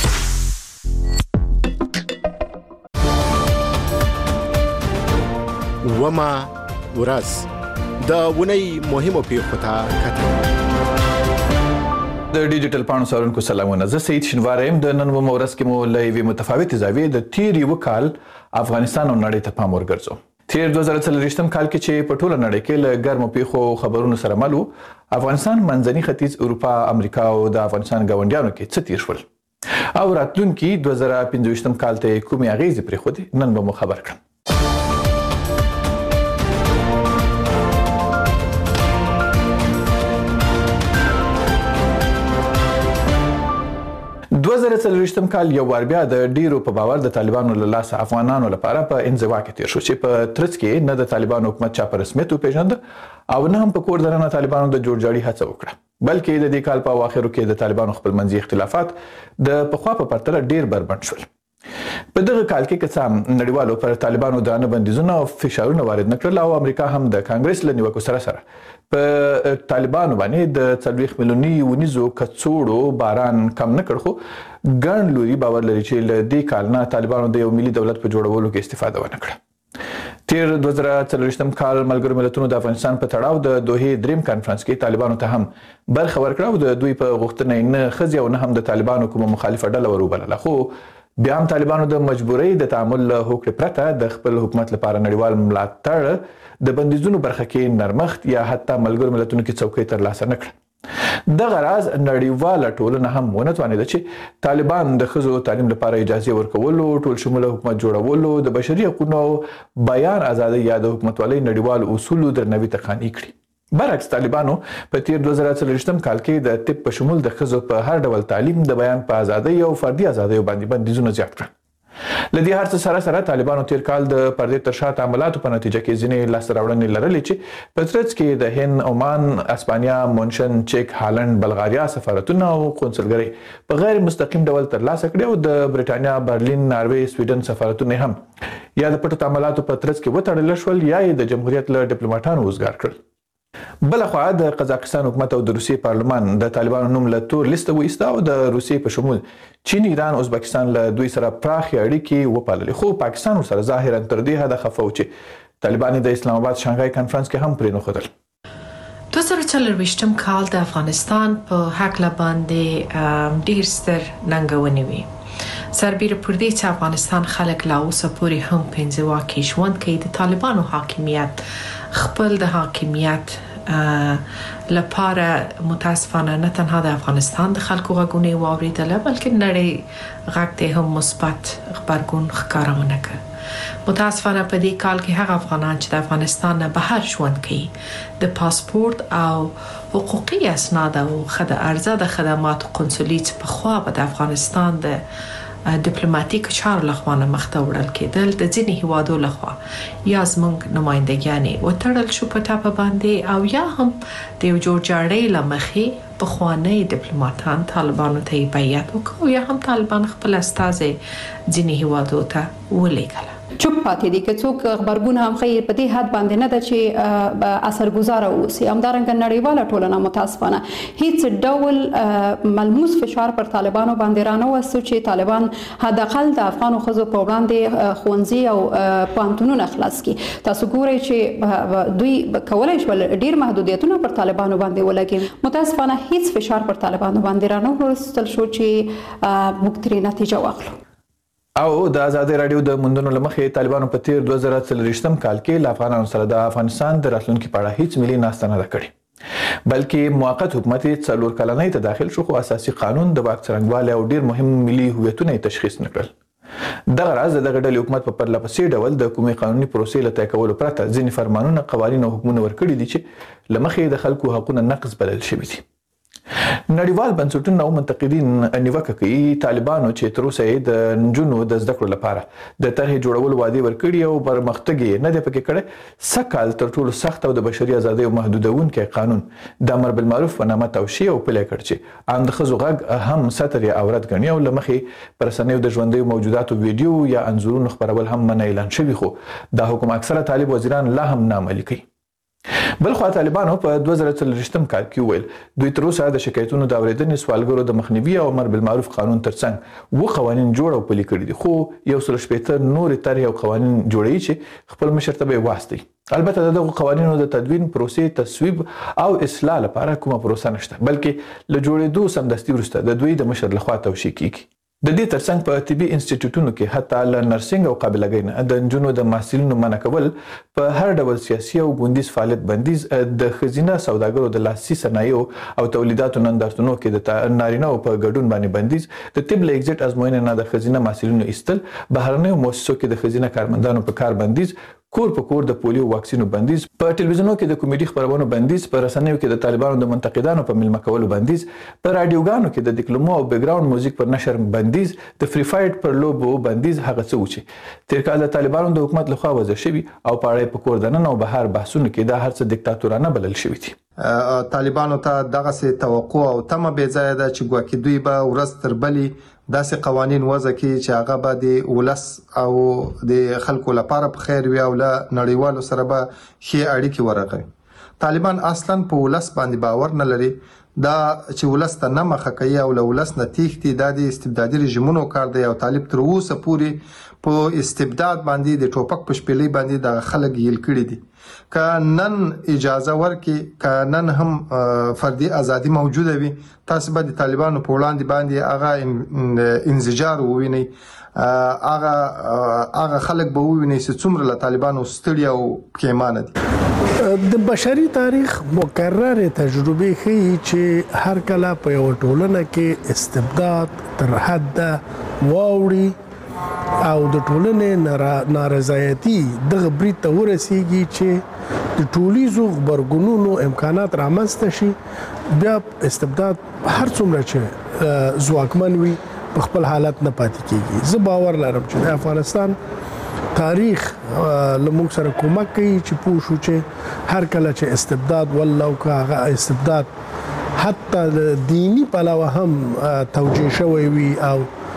وما ورځ د ونی مهمو پیښو ته کتل. د ډیجیټل پاڼو سارونکو سلامونه. زه سید شنوارم د نن و ورځ کې مو لوي متفاوت زاویې د تیر یو کال افغانستان او نړۍ ته پام ورګرځو. تیر دوه زره څلوېښتم کال کې چې په ټوله نړۍ کې له ګرمو پیښو خبرونو سره مل وو افغانستان منځني ختیځ اروپا امریکا او د افغانستان ګاونډیانو کې څه تیر شول او راتلونکي دوه زره پنځه ویشتم کال ته کومې اغیزې پرېښودې نن به مو خبر کړم. دوه زره څلوېښتم کال یو وار بیا د ډیرو په باور د طالبانو له لاسه افغانانو لپاره په انزوا کې تیر شو چې په ترڅ کې نه د طالبانو حکومت چا په رسمیت وپېژند او نه هم په کور دننه طالبانو د جوړجاړي هڅه وکړه بلکې د دې کال په اواخرو کې د طالبانو خپلمنځي اختلافات د پخوا په پرتله ډیر بربند شول. په دغه کال کې قسم نړیوالو پر طالبانو د نه بندیزونو او فشارونه وارد نکړل او امریکا هم د کانګرس له نیوکو سره سره په طالبانو باندې د څلوېښت میلیوني ونیزو کڅوړو باران کم نه کړ، خو ګڼ لوري باور لري چې له دې کال نه طالبانو د یو ملي دولت په جوړولو کې استفاده ونه کړه. تیر دوه زره څلوېښتم کال ملګرو ملتونو د افغانستان په تړاو د دوحې دریم کانفرنس کې طالبانو ته هم برخه ورکړه او د دوی په غوښتنه نه ښځې او نه هم د طالبانو کومه مخالفه ډله ور وبلله، خو بیا هم طالبانو د مجبورۍ د تعامل له هوکړې پرته د خپل حکومت لپاره نړیوال ملاتړ د بندیزونو برخه کې نرمښت یا حتی ملګرو ملتونو کې څوکۍ ترلاسه نه کړه. دغه راز نړیواله ټولنه هم ونه توانېده چې طالبان د ښځو تعلیم لپاره اجازه ورکولو، ټول شموله حکومت جوړولو، د بشري حقوقو بیان ازادۍ یا د حکومتولۍ نړیوال اصولو درناوي ته قانع کړي. برعکس طالبانو په تیر دوه زره څلوېښتم کال کې د طب په شمول د ښځو په هر ډول تعلیم، د بیان په ازادۍ او فردي ازادیو باندې بندیزونه زیات کړل. له دې هر څه سره سره طالبانو تیر کال د پردې تر شا تعاملاتو په نتیجه کې ځینې لاسته راوړنې لرلې چې په ترڅ کې د هند، عمان، اسپانیا، مونشن، چک، هالند، بلغاریا سفارتونه او قونسلګرۍ په غیر مستقیم ډول ترلاسه کړي او د برېټانیا، برلین، ناروې، سویډن سفارتونه هم یا د پټو تعاملاتو په ترڅ کې وتړل شول یا یې د جمهوریت له ډیپلوماټانو وزګار کړل. بل خو د قزاقستان حکومت او د روسیې پارلمان د طالبانو نوم له تور لیست وایسته او د روسیې په شمول چین، ایران، ازبکستان له دوی سره پراخې اړیکې وپاللې، خو پاکستان ورسره ظاهرا تر دې حده خفه و چې طالبان د اسلام آباد شانګهای کانفرنس کې هم پرې نښودل. دوه زره څلوېښتم کال د افغانستان په هکله باندې ډیر ستر ننګونې وي، سربیره پر دې چې افغانستان خلک لا اوسه پورې هم پنځه واکې ژوند کوي. د طالبانو حاکمیت خپل د حاکمیت لپاره متاسفانه نه تنها د افغانستان د خلکو غږونه واوریدله بلکې نړۍ غږ ته هم مثبت خبرګون ښکارونه کړ. متاسفانه په دې کال کې هغه افغانان چې د افغانستان نه بهر ژوند کوي د پاسپورت او حقوقي اسناد او خد ارزه د خدماتو قونسلي په خوا به د افغانستان د ډیپلوماټیک چارو لخوا نه مخته وړل کېدل، د ځینې هیوادو لخوا یا زموږ نمایندګیانې وتړل شو په ټاپه باندې او یا هم د یو جوړ جاړی له مخې پخواني ډیپلوماټان طالبانو ته بیعت وکړو یا هم طالبان خپل استازي ځینې هیوادو ته ولېږل. چوپ پاتې دي که څوک خبرګون هم خیر په دې حد باندې نه ده چې اثرګذار اوسي. همدارنګه نړیواله ټولنه متاسفانه هیڅ ډول ملموس فشار پر طالبانو باندې رانه وسو چې طالبان حداقل د افغانو ښځو په وړاندې ښوونځي او پوهنتونونه خلاص کړي. تاسو ګورئ چې دوی کولای شول ډیر محدودیتونه پر طالبانو باندې ولګي. متاسفانه هیڅ فشار پر طالبانو باندې رانه وستل شو چې موږ ترې نتیجه واخلو. او د ازادي رادیو د موندنو لمخې طالبانو په تیر دوه زره څلوېښتم کال کې له افغانانو سره د افغانستان د راتلونکي په اړه هیڅ ملي ناسته نه ده کړې، بلکې موقت حکومت څلور کلنۍ ته داخل شو خو اساسي قانون د واک څرنګوالي او ډیر مهم ملي هویتونه تشخیص نه کړل. دغه راز دغه ډلې حکومت په پرله پسې ډول د کومې قانوني پروسې له طی کولو پرته ځینې فرمانونه، قوانین او حکمونه ورکړي دي چې له مخې د خلکو حقونه نقض بلل شوي دي. نړیوال بنسټونه او منتقدین نیوکه کوي طالبانو چې تر اوسه د نجونو د زده کړو لپاره د طرحې جوړولو وعده ورکړي او پرمختګ یې نه دی پکې کړی. سږ تر ټولو سخت او د بشري ازادیو محدودونکی قانون د امر بالمعروف و نامه توشیح او پلی کړ چې ان د ښځو غږ هم ستر یا عورت ګڼي او له مخې پر رسنیو د ژوندیو موجوداتو ویډیو یا انځورونو خپرول هم منع اعلان شوي، خو دا حکم اکثره طالب وزیران لا هم نه عملي کوي. بل خو طالبانو په دوه زره څلوېښتم کال کې ویل دوی تر اوسه د شکایتونو د اورېدنې، سوالګرو د مخنیوي او امر بالمعروف قانون ترڅنګ و قوانین جوړ او پلي کړي دي، خو یو سل شپېته نورې طرحې او قوانین جوړوي چې خپل مشر ته به واستي. البته دغه قوانینو د تدوین پروسې تصویب او اصلاح لپاره کومه پروسه نشته، بلکې له جوړېدو سمدستي وروسته د دوی د مشر لخوا توشیح کیږي. د دې ترڅنګ په طبي انسټیټیوټونو کې حتی له نرسنګ او قابلګۍ نه د نجونو د محصلینو منع کول، په هر ډول سیاسي او بندیز فعالیت بندیز، د ښځینه سوداګرو د لاسي صنایعو او تولیداتو نندارتونو کې د نارینه‌و په ګډون باندې بندیز، د طب له ایگزیټ ازموینې نه د ښځینه محصلینو ایستل، بهرنیو مؤسسو کې د ښځینه کارمندانو په کار بندیز، کور په کور د پولیو واکسینو بندیز، په ټلویزیونو کې د کمیډي خبرونو بندیز، په رسنیو کې د طالبانو د منتقدانو په ملمه کولو بندیز، په رادیوګانو کې د ډیکلمو او بیک ګراوند موزیک پر نشر بندیز، د فری فایټ پر لوبو بندیز. هغه څه و چې تیر کال د طالبانو د حکومت لخوا وضع شوي او په اړه په کور دننه او بهر بحثونو کې دا هر څه دیکتاتورانه بلل شوي دي. طالبانو ته دغه څه توقع او تمه بې ځایه ده چې ګواکې دوی به ورځ تر بلې داسې قوانین وضع کړي چې هغه به د ولس او د خلکو لپاره په خیر وي او له نړیوالو سره به ښې اړیکې ورغوي. طالبان اصلا په ولس باندې باور نه لري دا چې ولس ته نه مخه کوي او له ولس نه تېښتي دا د استبدادي رژیمونو کار دی او طالب تر اوسه پورې په استبداد باندې د ټوپک په شپېلۍ باندې د خلک یل کړي دي که نن اجازه ورکي که نن هم فردي ازادي موجوده وي تاسو به د طالبانو په وړاندې باندې هغه انزجار ووینئ هغه هغه خلک به ووینئ چې څومره له طالبانو ستړي او پښیمانه دي د بشري تاریخ مکرر تجربه ښیي چې هر کله په یو ټولنه کې استبداد تر حد واوړي او د ټولنې نارضایتي دغه برید ته ورسیږي چې د ټولیزو غبرګونونو امکانات رامنځته شي بیا استبداد هر څومره چې ځواکمن وي په خپل حالت نه پاتې کیږي. زه باور لرم چې د افغانستان تاریخ لمونږ سره کومک کوي چې پوه شو چې هر کله چې استبداد والله او که هغه استبداد حتی دینی پلوه هم توجیه شوی وي او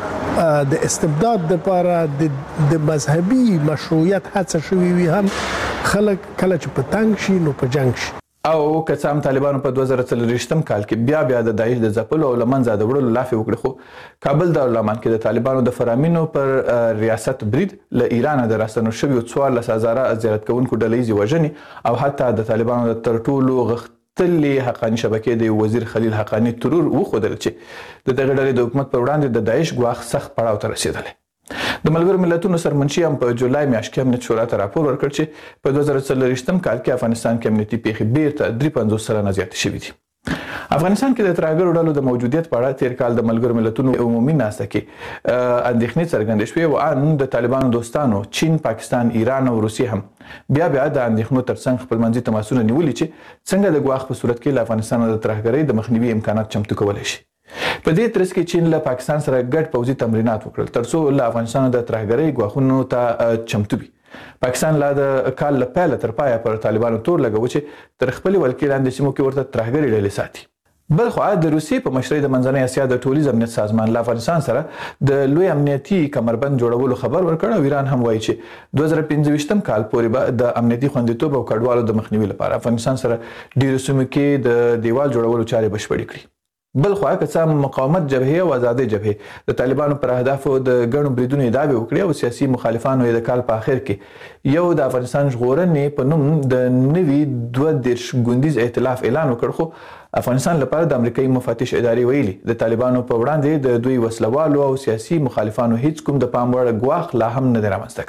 د استبداد لپاره د مذهبي مشروعیت هڅه شوې وي هم خلک کله چې په تنګ شي نو په جنګ شي. او که څه هم طالبانو په دوه زره څلوېښتم کال کې بیا بیا د داعش د ځپلو او له منځه د وړلو لافې وکړې خو کابل دارالمان کې د طالبانو د فرامینو پر ریاست برید له ایرانه د راستنو شویو څوارلس هزاره زیارت کوونکو ډله ییزې وژنې او حتی د طالبانو د تر ټولو غښتلې حقاني شبکې د وزیر خلیل حقاني ترور وښودل چې د دغې ډلې د حکومت پر وړاندې د داعش ګواښ سخت پړاو ته رسېدلی. د ملګرو ملتونو سرمنشي هم په جولای میاشت کې امنیت شورا ته راپور ورکړ چې په دوه زره څلوېښتم کال کې افغانستان کې امنیتي پیښې بیرته درې پنځوس سلنه زیاتې شوي دي. افغانستان کې د ترهګرو ډلو د موجودیت په اړه تیر کال د ملګرو ملتونو عمومي ناسته کې اندېښنې څرګندې شوې او ان د طالبانو دوستانو چین، پاکستان، ایران او روسیې هم بیا بیا د اندېښنو ترڅنګ خپلمنځي تماسونه نیولي چې څنګه د ګواښ په صورت کې له افغانستان د ترهګرۍ د مخنیوي امکانات چمتو کولی شي. په دې ترڅ کې چین له پاکستان سره ګډ پوځي تمرینات وکړل ترڅو له افغانستان د ترهګرۍ ګواښونو ته چمتو وي. پاکستان لا د کال له پیله تر پایه پر طالبانو تور لګوي چې تر خپلې ولکې لاندې سیمو کې ورته ترهګرۍ ډلې ساتي. بل خو د روسیې په مشرۍ د منځنۍ اسیا د ټولیز امنیت سازمان له افغانستان سره د لوی امنیتي کمربند جوړولو خبر ورکړ او ایران هم وایي چې دوه زره پنځه ویشتم کال پورې به د امنیتي خوندیتوب او کډوالو د مخنیوي لپاره افغانستان سره ډیرو سیمو کې د دیوال جوړولو چارې بشپړې کړي. بل خو که څه مقاومت جبهې او آزادۍ جبهې د طالبانو پر اهدافو د ګڼو بریدونو ادعاوې وکړې او سیاسي مخالفانو یې د کال په اخر کې یو د افغانستان ژغورنې په نوم د نوي دوه دېرش ګوندیز ائتلاف اعلان وکړ خو افغانستان لپاره د امریکایي مفتش ادارې ویلي د طالبانو په وړاندې د دوی وسلوالو او سیاسي مخالفانو هیڅ کوم د پام وړ ګواښ لا هم نه دی رامنځته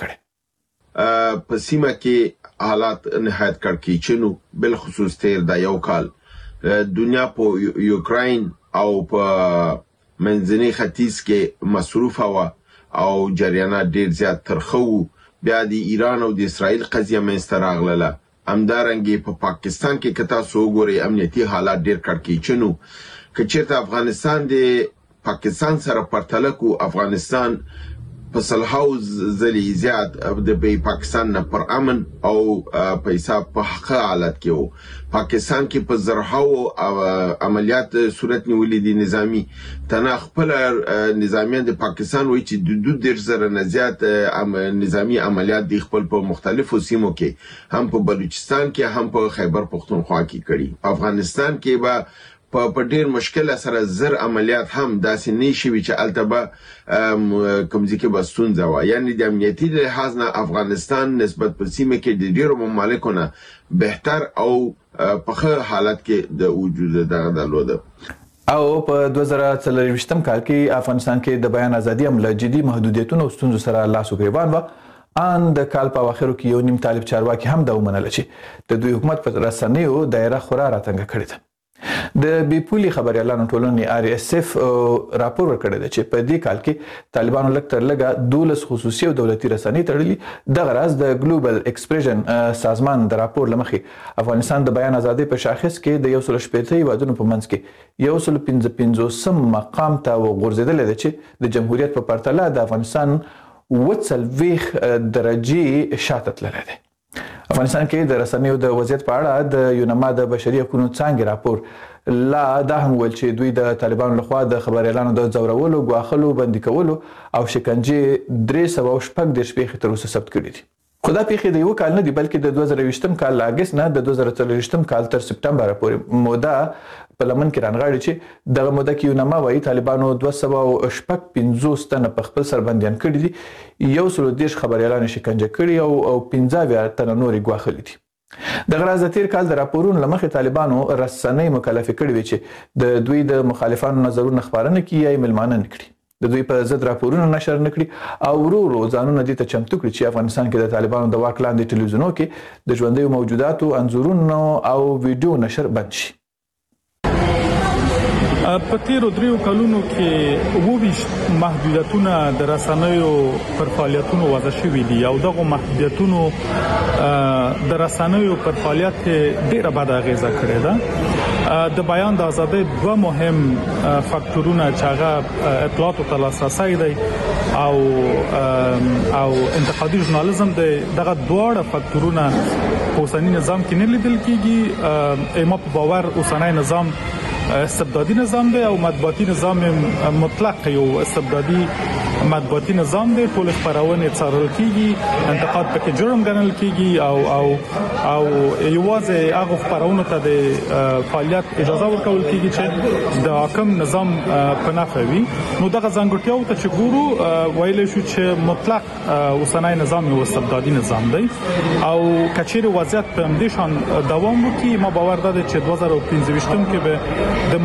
کړی. په سیمه کې حالات نهایت کړکېچن و بالخصوص تیر دا یو کال دنیا په یوکراین او په منځني ختیځ کې مصروف و او جریانات ډیر زیات ترخه و. بیا د ایران او د اسرائیل قضیه منځته راغله. همدارنګه په پاکستان کې که تاسو وګورئ امنیتي حالات ډیر کړکېچن و. که چېرته افغانستان د پاکستان سره پرتله کو افغانستان په سلهاو ځلې زیات د پاکستان نه پر امن او په حساب په ښه حالت کې و. پاکستان کې په زرهاو عملیات صورت نیولې دي نظامی تنه خپل نظامیان د پاکستان وایي چې د دوه دېرش زره نه زیات نظامی عملیات د خپل په مختلفو سیمو کې هم په بلوچستان کې هم په خیبر پختونخوا کې کړي. افغانستان کې به په ډیر مشکل سره زر عملیات هم داسې نه شي چې التبه کومځي کې بستون ځوا یعنی د امنیتي لحاظ نه افغانستان نسبت په سیمه کې د ډیرو ممالکو نه بهتر او په ښه حالت کې د وجود دغه درلوده. او په دوه زره څلوېښتم کال کې افغانستان کې د بیان ازادي هم له جدي محدودیتونو او ستونزو سره لاس و ګریوان و. ان د کال په اواخرو کې یو نیم طالب چارواکي هم دا ومنله چې د دوی حکومت په رسنیو دایره خورا راتنګه کړې ده. د بي پولي خبريالانو ټولنې آر اس اف راپور ورکړی دی چې په دې کال کې طالبانو لږ تر لږه دولس خصوصي او دولتي رسنۍ تړلي. دغه راز د ګلوبل ایکسپریشن سازمان د راپور له مخې افغانستان د بیان ازادۍ په شاخص کې د یو سل شپېته هیوادونو په منځ کې یو سل پنځه پنځوسم مقام ته وغورځېدلی دی چې د جمهوریت په پرتله د افغانستان اووه څلوېښت درجې شاته تللی دی. افغانستان کې د رسنیو د وضعیت په اړه د یونما د بشري حقوقو څانګې راپور لا دا هم ویل چې دوی د طالبانو لخوا د خبريالانو د ځورولو، ګواښلو، بندي کولو او شکنجې درې سوه شپږ دېرش پیښې تر اوسه ثبت کړي دي. خو دا پیښې د یو کال نه دي بلکې د دوه زره یوویشتم کال له اګست نه د دوه زره څلوېښتم کال تر سپټمبر پورې موده په لمن کې رانغاړي چې دغه موده کې یوناما وایي طالبانو دوه سوه شپږ پنځوس تنه په خپل سر بندیان کړي دي، یو سل او دېرش خبریالان شکنجه کړي او پنځه اویا تنه نورې ګواښلي دي. دغه راز د تیر کال د راپورونو له مخې طالبانو رسنۍ مکلفې کړي وي چې د دوی د مخالفانو نظرونه خپاره نه کړي یا یې مېلمانه نه کړي، د دوی په ضد راپورونه نشر نه کړي او ورو ورو ځانونه دې ته چمتو کړي چې افغانستان کې د طالبانو د واک لاندې ټلویزیونو کې د ژوندیو موجوداتو انځورونو او ویډیو نشر بند شي. په تیرو دریو کلونو کې اوویشت محدودیتونه د رسنیو پر فعالیتونو وضع شوي دي او دغه محدودیتونو د رسنیو پر فعالیت ډیره بده اغیزه کړې ده. د بیان د ازادۍ دوه مهم فاکتورونه چې هغه اطلاعاتو ته لاسرسی دی او او انتقادي ژورنالیزم دی، دغه دواړه فاکتورونه په اوسني نظام کې نه لیدل کیږي. ما په باور اوسنی نظام استبدادي نظام دی او مطبوعاتي نظام مطلق یو استبدادي مطبوعاتي نظام دی. ټول خبرونه څارل کیږي، انتقاد پکې جرم ګڼل کیږي او او او یوازې هغه خبرونه ته د فعالیت اجازه ورکول کیږي چې د حاکم نظام په نفع وي. نو دغه ځانګړتیاو ته چې ګورو ویل شو چې مطلق اوسنی نظام یو استبدادي نظام دی او کچېره وضعیت په همدې شان دوام وکړي. ما باور ده چې دوه زره پنځه ویشتم کې به د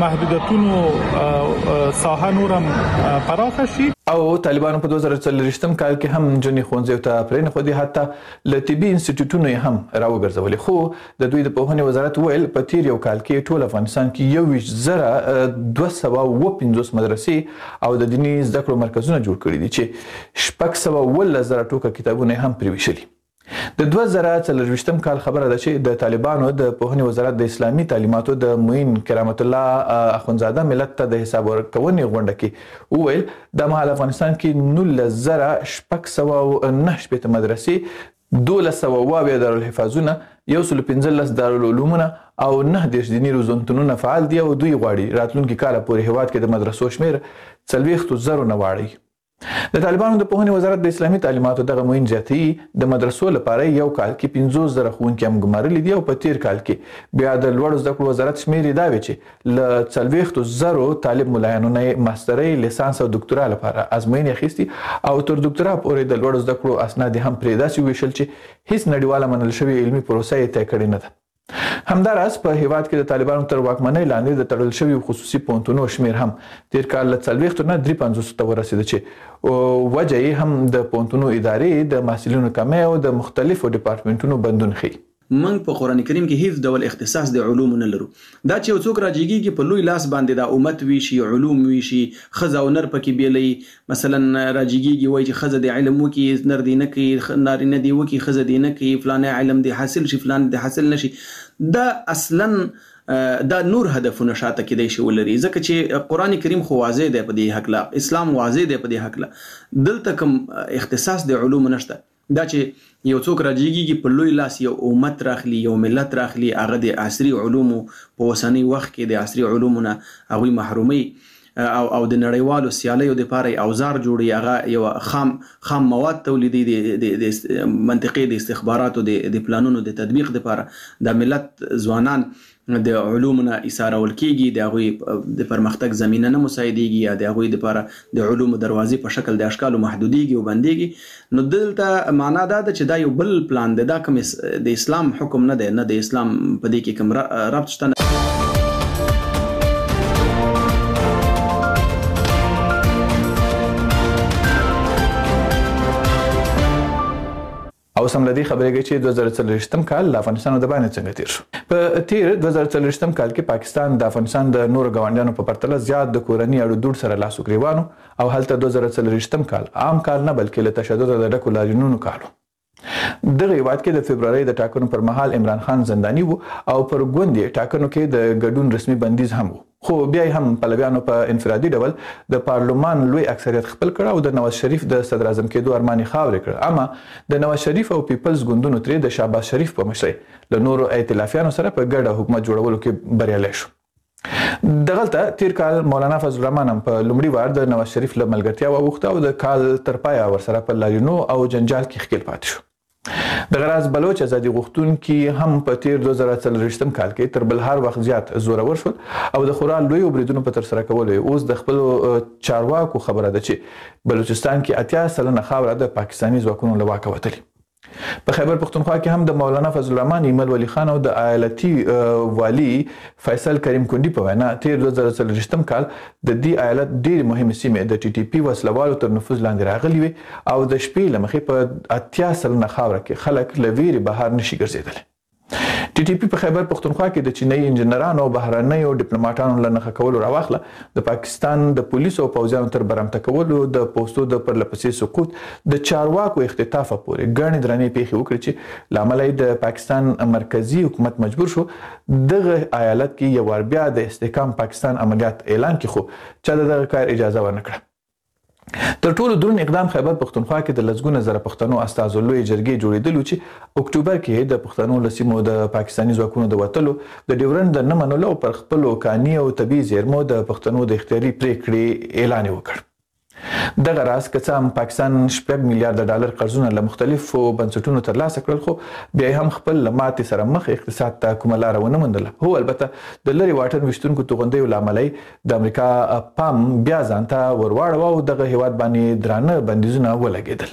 محدودیتونو ساحه نورم پراخه شي. او طالبانو په دوه زره څلوېښتم کال کې هم جنې ښوونځیو ته پرېنه خو دي، حتی له طبي انسټیټیوټونو یې هم راوګرځولې. خو د دوی د پوهنې وزارت ویل په تیر یو کال کې ټول افغانستان کې یوویشت زره دوه سوه اووه پنځوس مدرسې او د دیني زده کړو مرکزونه جوړ کړي دي چې شپږ سوه اوولس زره ټوکه کتابونه یې هم پرې ویشلي. د دوه زره څلوېښتم کال خبره ده چې د طالبانو د پوهنې وزارت د اسلامي تعلیماتو د معین کرامت الله اخونزاده ملت ته د حساب ورکونې غونډه کې وویل د مهال افغانستان کې نولس زره شپږ سوه او نهه شپېته مدرسې، دولس سوه اووه اویا دارالحفاظونه، یو سل پنځلس دارالعلومونه او نهه دېرش دیني روزنتونونه فعال دي او دوی غواړي راتلونکي کال پورې هیواد کې د مدرسو شمېر څلوېښتو زرو نه واړوي. د طالبانو د پوهنې وزارت د اسلامي تعلیماتو دغه معین زیاتوي د مدرسو لپاره یو کال کې پنځوس زره ښوونکي هم ګمارلي دي او په تیر کال کې بیا د لوړو زده کړو وزارت شمېر یې دا وی چې له څلوېښتو زرو طالب ملایانو نه ماسترۍ، لیسانس او دکتورا لپاره ازموینې اخیستي او تر دکتورا پورې د لوړو زده کړو اسناد هم پرې داسې ویشل چې هیڅ نړیواله منل شوې علمي پروسه یې طی کړې نه ده. همداراز په هیواد کې د طالبانو تر واکمنۍ لاندې د تړل شویو خصوصي پوهنتونونو شمېر هم تیر کال له څلوېښتو نه درې پنځوسو ته ورسېده چې وجه یې هم د پوهنتونونو ادارې د محصلینو کمی او د مختلفو ډیپارټمنټونو بندون ښیي. من په قران کریم کې هیڅ ډول اختصاص د علوم نه لرو. دا چې یو څوک راځيږي په لوی لاس باندې د امت وی شي، علوم وی شي، خزه او نر پکې بیلې، مثلا راځيږي وای چې خزه د علم وکي، نر دی نه کوي، نار نه دی وکي، خزه دی نه کوي، فلانه علم دی حاصل شي، فلان دی حاصل نشي. دا اصلا دا نور هدفونه شاته کېدای شي ولري، ځکه چې قران کریم خو واضح دی په دې حق لا، اسلام واضح دی په دې حق لا، دلته کوم اختصاص د علوم نشته. دا چې یو څوک راځيږي په لوی لاس یو امت راخلي، یو ملت راخلي، هغه د عصري علومو په وسنی وخت کې د عصري علومونه هغه محرومي او او د نړیوالو سیالیو د لپاره اوزار جوړي، هغه یو خام خام مواد تولیدي د منطقي د استخباراتو د پلانونو د تطبیق لپاره د ملت ځوانان د علومونه ایثارول کیږي، د هغه د پرمختګ زمينه نه مساعديږي، یا د هغه لپاره د علومو دروازې په شکل د اشکال محدوديږي او بنديږي. نو دلته معنا دا ده چې دا یو بل پلان دی، دا کوم د اسلام حکم نه دی، نه د اسلام په دې کې کوم ربط شته. او سملدي خبرېږي چې دوه زره څلوېښتم کال د افغانستان د باندې څنګه تیر شو. په تیر دوه زره څلوېښتم کال کې پاکستان د افغانستان د نورو ګاونډیانو په پرتله زیات د کورنۍ اړو دوړ سره لاس وګریوانو او هلته دوه زره څلوېښتم کال عام کال نه بلکې له تشدد د ډکو لاریونونو کالو. دغه هیواد کې د فبرवरी د ټاکنو پر مهال عمران خان زنداني وو او پر ګوندې ټاکنو کې د ګډون رسمي بندیز هم وو، خو بیا هم پلویانو په انفرادي ډول د پارلمان لوی اکثریت خپل کړ او د نواز شریف د صدر اعظم کېدو ارمان خاورې کړ. اما د نواز شریف او پیپلز ګوندونو ترې د شهباز شریف په مشرۍ له نورو ائتلافیانو سره په ګډه حکومت جوړولو کې بریالی شو. دغلته تیر کال مولانا فضل الرحمن هم په لومړي وار د نواز شریف له ملګرتیا وغوښته او د کال تر پایه ورسره په لاریونو او جنجال کې ښکېل پاتې شو. د غراز بلوچ ازادي غوښتونکي هم په تیر دوه زره څلوېښتم کال کې تر بل هر وخت زیات زورور شول او د خورا لوی بریدونو په تر سره کولو اوس د خپل چارواکو خبره ده چې بلوچستان کې اتیا سلنه خاوره د پاکستاني ځواکونو له واکه وتلې. په خیبر پختونخوا کې هم د مولانا فضل الرحمن ایمل ولی خان او د ایالتي والی فیصل کریم کندي په وینا تیر دوه زره څلوېښتم کال د دې ایالت ډېر مهمه سیمه د ټي ټي پی وسلوالو تر نفوذ لاندې راغلي وي او د شپې لمخې په اتیا سلنه خاوره کې خلک له ویرې بهر نشي ګرځېدلی. ټي ټي پی په خیبر پختونخوا کې د چینایي انجنیرانو او بهرنیو ډیپلوماټانو له نښه کولو راواخله د پاکستان د پولیسو او پوځیانو تر برمته کولو د پوستو د پرلپسې سقوط د چارواکو اختطاف پورې ګڼې درنې پیښې وکړې چې له امله د پاکستان مرکزی حکومت مجبور شو دغه ایالت کې یو وار بیا د استحکام پاکستان عملیات اعلان کړي خو چا د دغه کار اجازه ورنه کړه. تر ټولو دروند اقدام خیبر پختونخوا کې د لسګونه زره پښتنو استازو لوی جرګې جوړېدلو چې اکتوبر کې د پښتنو له سیمو د پاکستاني ځواکونو د وتلو د ډیورنډ د نه منلو پر خپلو کاني او طبیعي زیرمو د پښتنو د اختیاري پریکړې اعلان وکړ. دغه راز که څه هم پاکستان شپږ میلیارډ ډالر قرضونه له مختلفو بنسټونو ترلاسه کړل خو بیا هم خپل له ماتې سره مخ اقتصاد ته کومه لاره ونه موندله. هو البته د لرې واټن ویشتونکو توغندیو له امله د امریکا پام بیا ځان ته ورواړوه او دغه هیواد باندې درانه بندیزونه ولګېدل.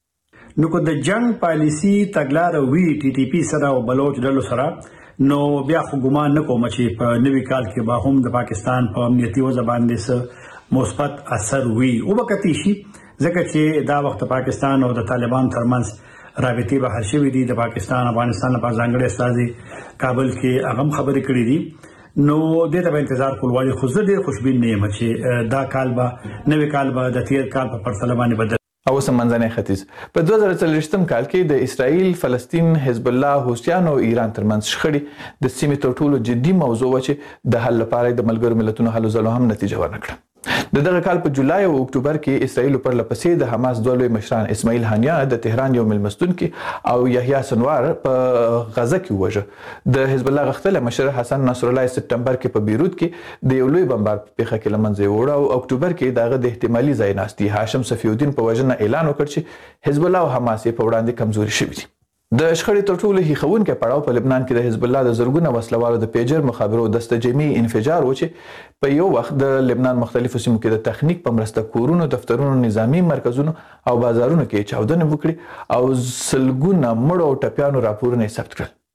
نو که د جنگ پالیسي تګلاره وي ټي ټي پی سره او بلوچ ډلو سره نو بیا خو ګمان نه کوم چې په نوي کال کې به هم د پاکستان په امنیتي وضع باندې څه مثبت اثر وي او وکتی شي ځکه چې دا وخت پاکستان او د طالبان ترمنځ رابطې به هر شوي دي. د پاکستان افغانستان لپاره ځانګړي استازي کابل کې هغه خبرې کړې دي نو د دې په انتظار کول وایي خو زه ډېر خوشبین نه یم چې دا کال به نوي کال به د تیر کال په پرتله باندې بدل. او سمنځنی ختیځ په دوه زره څلوېښتم کال کې د اسرائیل، فلسطین، حزب الله، حوثیان او ایران ترمنځ شخړې د سیمې تر ټولو جدي موضوع و چې د حل لپاره د ملګرو ملتونو هلو ځلو هم نتیجه ورنه کړه. د دغه کال په جولای او اکتوبر کې اسرائیل پر لپسې د حماس دوه لوی مشران اسماعیل هانیه د تهران یو ملمستون کې او یحیی سنوار په غزه کې ووژه. د حزب الله غښتلی مشر حسن نصر الله سپتمبر کې په بیروت کې د یو لوی بمبار په پیښه کې له منځه یووړه او اکتوبر کې د هغه د احتمالي ځایناستي هاشم صفي الدین په وژنه اعلان وکړ چې حزب الله او حماس په وړاندې کمزوري شوي دي. د شخړې تر ټولو هیښوونکی پړاو په لبنان کې د حزب الله د زرګونه وسلوالو د پیجر مخابرو دسته جمعي انفجار و چې په یو وخت د لبنان مختلفو سیمو کې د تخنیک په مرسته کورونو، دفترونو، نظامی مرکزونو او بازارونو کې چاودنې وکړي او سلګونه مړو او ټپیانو راپورونه یې ثبت کړل.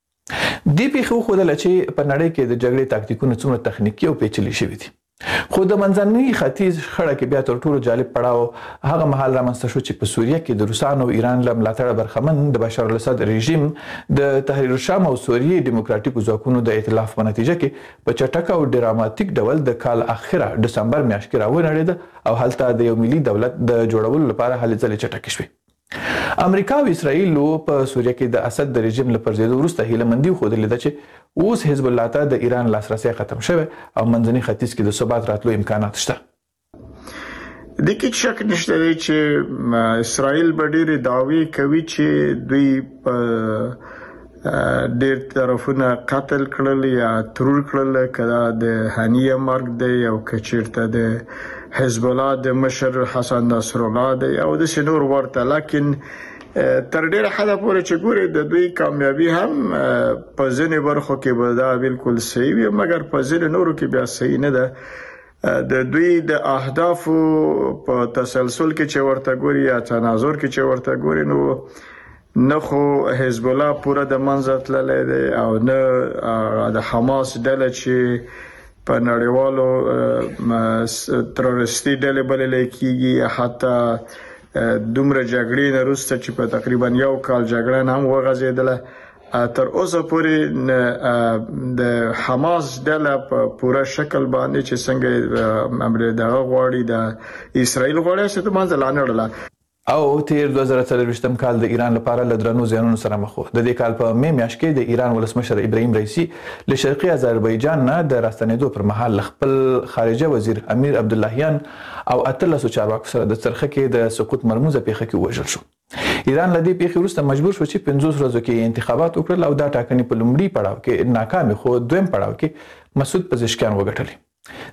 دې پیښې وښودله چې په نړۍ کې د جګړې تاکتیکونه څومره تخنیکي او پیچلي شوي دي. خو د منځني ختیځ خړه کې بیا تر ټولو جالب پړاو هغه مهال رامنځته شو چې په سوریه کې د روسانو او ایران له ملاتړه برخمن د بشار الاسد رژیم د تحریر الشام او سوریې دیموکراتیکو ځواکونو د ائتلاف په نتیجه کې په چټک او ډراماتیک ډول د کال اخره دسمبر میاشت کې راونړېده او هلته د یو ملي دولت د جوړولو لپاره هلې ځلې چټکې شوې. امریکا او اسرائیل په سوریه کې د اسد د رژیم له پرځېدو وروسته هیله مندي وښودلې ده چې اوس حزب الله ته د ایران لاسرسی ختم شوی او منځني ختیځ کې د ثبات راتلو امکانات شته. د کې شک نشته چې اسرائیل به ډېرې دعوی کوي چې دوی په ډېر طرفونه قتل کړل یا ترور کړل، کله د هانیه مرګ دی او کچیرته د حزب الله د مشر حسن نصر الله دی او د سنور ورته، لکن تر ډیره حده پورې چې ګوري د دوی کامیابی هم په ځینې برخو کې به دا بالکل صحیح وي مګر په ځینې نورو کې بیا صحیح نه ده. د دوی د اهدافو په تسلسل کې چې ورته ګوري یا تناظر کې چې ورته ګوري نو نه خو حزب الله پوره د منځ تللی دی او نه د حماس ډله چې په نړیوالو تروریستي ډلې بللی کیږي، حتی دومره جګړې نه وروسته چې په تقریبا یو کال جګړه هم وغځېدله تر اوسه پورې د حماس ډله په پوره شکل باندې چې څنګه امر دغه غواړي د اسرائیل غواړي چې د منځ لا نه وړله. او تیر دوه زره څلوېښتم کال د ایران لپاره له درنو زیانونو سره مخ و. د دې کال په مې میاشت کې د ایران ولسمشر ابراهیم رئیسی له شرقي آذربایجان نه د راستنېدو پر مهال خپل خارجه وزیر امیر عبداللهیان او اتلسو چارواکو سره د څرخه کې د سقوط مرموزه پیښه کې وژل شو. ایران له دې پیښې وروسته مجبور شو چې پنځوس ورځو کې انتخابات وکړل او دا ټاکنې په لومړي پړاو کې ناکامې خو دویم پړاو کې مسعود پزشکیان وګټلې.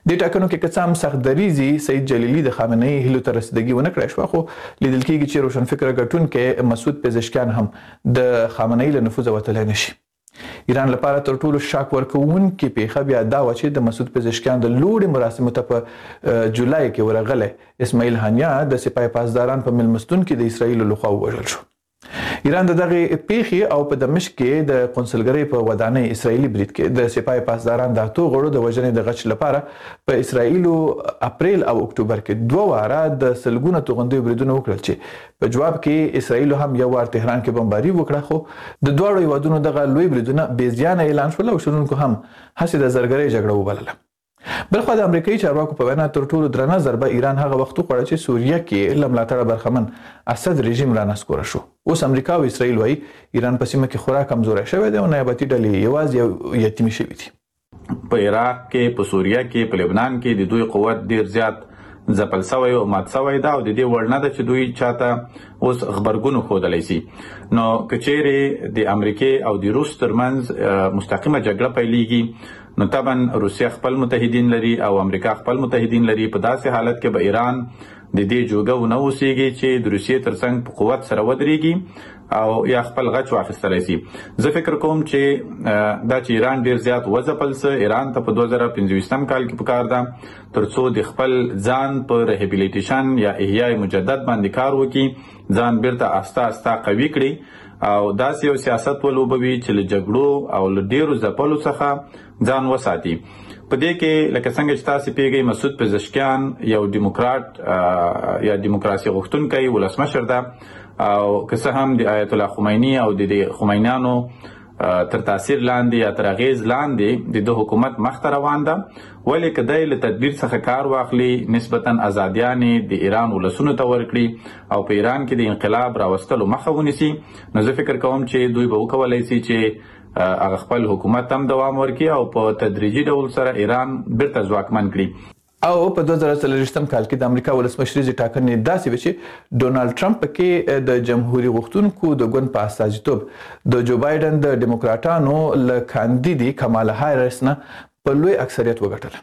د ټاکنو کې کڅام سخت دریزي سید جلیلی د خامنه‌ای هلو ته رسیدګي ونه کړی شو، خو لیدل کېږي چې روشنفکر ګټونکي مسعود پزشکیان هم د خامنه‌ای له نفوذ وتلی نشي. ایران لپاره تر ټولو شاک ورکوونکې پیښه بیا دا وه چې د مسعود پزشکیان د لوړې مراسمو ته په جولای کې ورغلی اسماعیل هانیا د سپاه پاسداران په میلمستون کې د اسرائیلو لخوا ووژل شو. ایران د دغې پیښې او په دمشق کې د قونسلګرۍ په ودانۍ اسرائیلي برید کې د سپاه پاسداران د اتو غړو د وژنې د غچ لپاره په اسرائیلو اپریل او اکتوبر کې دوه واره د سلګونه توغندیو بریدونه وکړل چې په جواب کې اسرائیلو هم یو وار تهران کې بمباري وکړه، خو د دواړو هیوادونو دغه لوی بریدونه بې زیانه اعلان شول او شنونکو هم هسې د زرګرۍ جګړه وبلله. بلخوا د امریکایي چارواکو په وینا تر ټولو درنه ضربه ایران هغه وخت وخوړه چې سوریه کې له ملاتړه برخمن اسد رژیم رانسکوره شو. اوس امریکا او اسرائیل وایي ایران په سیمه کې خورا کمزوری شوی دی او نیابتي ډلې یوازې یو یتیمې شوي دي. په عراق کې، په سوریه کې، په لبنان کې د دوی قوت ډیر زیات ځپل سوی او مات سوی ده او د دې وړ نه ده چې دوی چاته اوس خبرګون ښودلی سي. نو که چیرې د امریکې او د روس ترمنځ مستقیمه جګړه پیلیږي نو طبعا روسیه خپل متحدین لري او امریکا خپل متحدین لري. په داسې حالت کې به ایران د دې جوګه ونه اوسېږي چې د روسیې ترڅنګ په قوت سره ودرېږي او یا خپل غچ واخیستلی سي. زه فکر کوم چې دا چې ایران ډیر زیات وځپل څه ایران ته په دوه زره پنځویشتم کال کې پکار ده ترڅو د خپل ځان په ریهابیلیټیشن یا احیاء مجدد باندې کار وکړي، ځان بیرته آسته آسته قوي کړي او داسې یو سیاست ولوبوي چې له جګړو او له ډیرو ځپلو څخه ځان وساتي. په دې کې لکه څنګه چې تاسو پیږئ مسعود پزشکیان یو دیموکرات یا دیموکراسي غوښتونکی ولسمشر ده او که څه هم د آیت الله خمینی او د خمینیانو تر تاثیر لاندې یا تر اغیز لاندې د دوه حکومت مخته روان ده، ولې که دی له تدبیر څخه کار واخلي نسبتا ازادیانې د ایران ولسونو ته ورکړي او په ایران کې د انقلاب راوستلو مخه ونیسي نو زه فکر کوم چې دوی به وکولی سي چې هغه خپل حکومت هم دوام ورکړي او په تدریجي ډول سره ایران بیرته ځواکمن کړي. او په دوه زره څلوېښتم کال کې د امریکا ولسمشریزې ټاکنې داسې وې چې ډونالډ ټرمپ کې د جمهوري غوښتونکو د ګوند په استازیتوب د جو بایډن د ډیموکراټانو له کاندیدي کمالا هاریس نه په لوی اکثریت وګټله.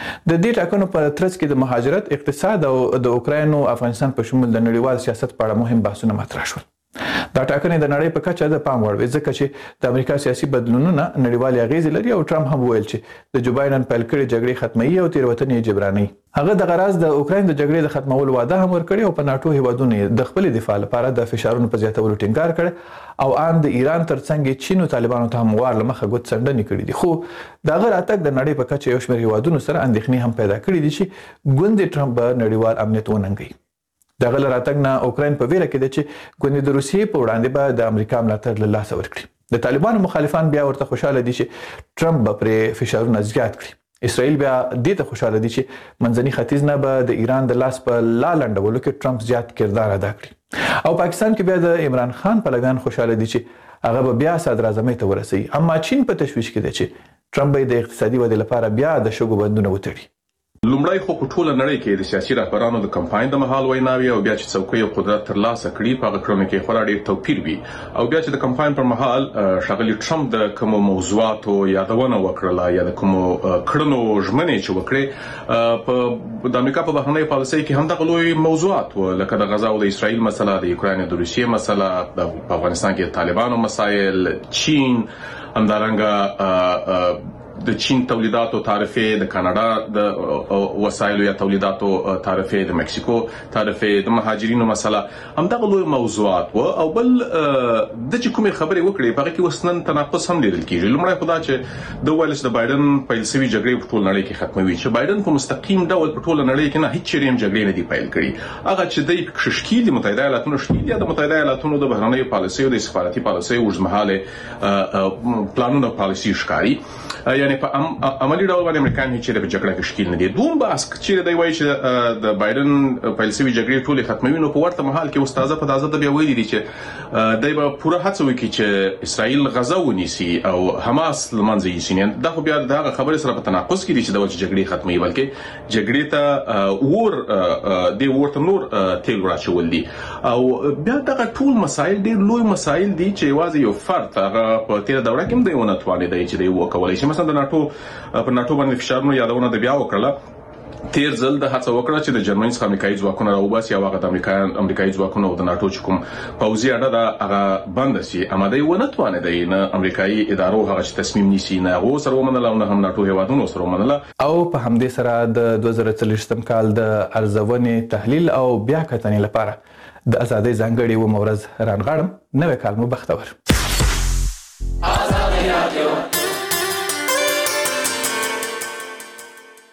د دې ټاکنو په ترڅ کې د مهاجرت، اقتصاد او د اوکراین او افغانستان په شمول د نړیوال سیاست په اړه مهم بحثونه مطرح شول. دا ټاکنې د نړۍ په کچه د پام وړ وې ځکه چې د امریکا سیاسي بدلونونه نړیوالې اغیزې لري او ټرمپ هم وویل چې د جو بایډن پیل کړې جګړې ختموي او تېروتنې جبرانوي. هغه دغه راز د اوکراین د جګړې د ختمولو وعده هم ورکړې او په ناټو هیوادونو د خپل دفاع لپاره د فشارونو په زیاتولو ټینګار کړی او ان د ایران ترڅنګ چین او طالبانو ته هم وار لمخه ګوت څنډنې کړې دي. خو دغه راتګ د نړۍ په کچه یو شمېر هیوادونو سره اندېښنې هم پیدا کړې دي چې ګوند ټرمپ به نړیوال امنیت وننګوي. دغه له راتګ نه اوکراین په ویره کې ده چې ګوند د روسیې په وړاندې به د امریکا ملاتړ له لاسه ورکړي. د طالبانو مخالفان بیا ورته خوشاله دي چې ټرمپ به پرې فشارونه زیات کړي. اسرائیل بیا دې ته خوشاله دي چې منځني ختیځ نه به د ایران د لاس په لا لنډولو کې ټرمپ زیات کردار ادا کړي. او پاکستان کې بیا د عمران خان پلویان خوشاله دي چې هغه به بیا صدراعظمۍ ته ورسوي. اما چین په تشویش کې دی چې ټرمپ به د اقتصادي ودې لپاره بیا د شګو بندونه وتړي. لومړی خو په ټوله نړۍ کې د سیاسي رهبرانو د کمپاین د مهال ویناوي او بیا چې څوکۍ او قدرت ترلاسه کړي په هغه کړنو کې خورا ډېر توپیر وي او بیا چې د کمپاین پر مهال ښاغلي ټرمپ د کومو موضوعاتو یادونه وکړله یا د کومو کړنو ژمنې چې وکړې په د امریکا په بهرنۍ پالیسۍ کې همدغه لوی موضوعات و لکه د غزا او د اسرائیل مسله، د یوکراین د روسیې مسله، په افغانستان کې د طالبانو مسایل، چین، همدارنګه د چین تولیداتو تعرفې، د کاناډا د وسایلو یا تولیداتو تعرفې، د مکسیکو تعرفې، د مهاجرینو مسله، همدغه لوی موضوعات و. او بل د چې کومې خبرې وکړې په هغه کې اوس نن تناقض هم لیدل کېږي. لومړی خو دا چې د ویل چې د بایډن پیل سوي جګړې په ټوله نړۍ کې ختموي، چې بایډن په مستقیم ډول په ټوله نړۍ کې نه هیڅ چیرې هم جګړې نه دي پیل کړي. هغه چې دی شکیل د متحده ایالاتونو شکیل یا د متحده ایالاتونو د بهرنۍ پالیسۍ او د سفارتي پالیسۍ اوږدمهاله پلانونه پالیسي ښکاري، یعنی په عملی ډول باندې امریکایان هیڅ چیرې په جګړه کې شکیل نه دي. دوم بحث چې دی وایي چې د بایډن پیل سوي جګړې ټولې ختموي نو په ورته مهال کې استاده په تازه د بیا ویلي دي چې دی به پوره هڅه وکړي چې اسرائیل غزا ونیسي او حماس له منځه یوسي. دا خو بیا دغه خبرې سره په تناقض کې دي چې د جګړې ختموي بلکې جګړې ته ور دی ورته نور تیل راچول دي. او بیا دغه ټول مسایل ډېر لوی مسایل دي چې یوازې یو فرد هغه په تیره دوره کې هم دی ونه توانېدی چې دی وکولی شي. مثلا د ناتو په ناتو باندې فشارونو یادونه د بیا وکړه. تیر ځل د هڅه وکړه چې د جرمني څخه امریکایي ځواکونه راوباسي او هغه د امریکایان امریکایي ځواکونه او د ناتو چې کوم پوځي اډه ده هغه بند شي. اماده ونه توانېدی نه امریکایي ادارو هغه تصمیم نیسي نه هغه سره ومنله او نه هم ناتو هیوادونو سره ومنله. او په همدې سره د دوه زره څلوېښتم کال د ارزونې تحلیل او بیا کتنې لپاره د ازادۍ ځانګړي و مورز رانغاړم. نوې کال مو بختور.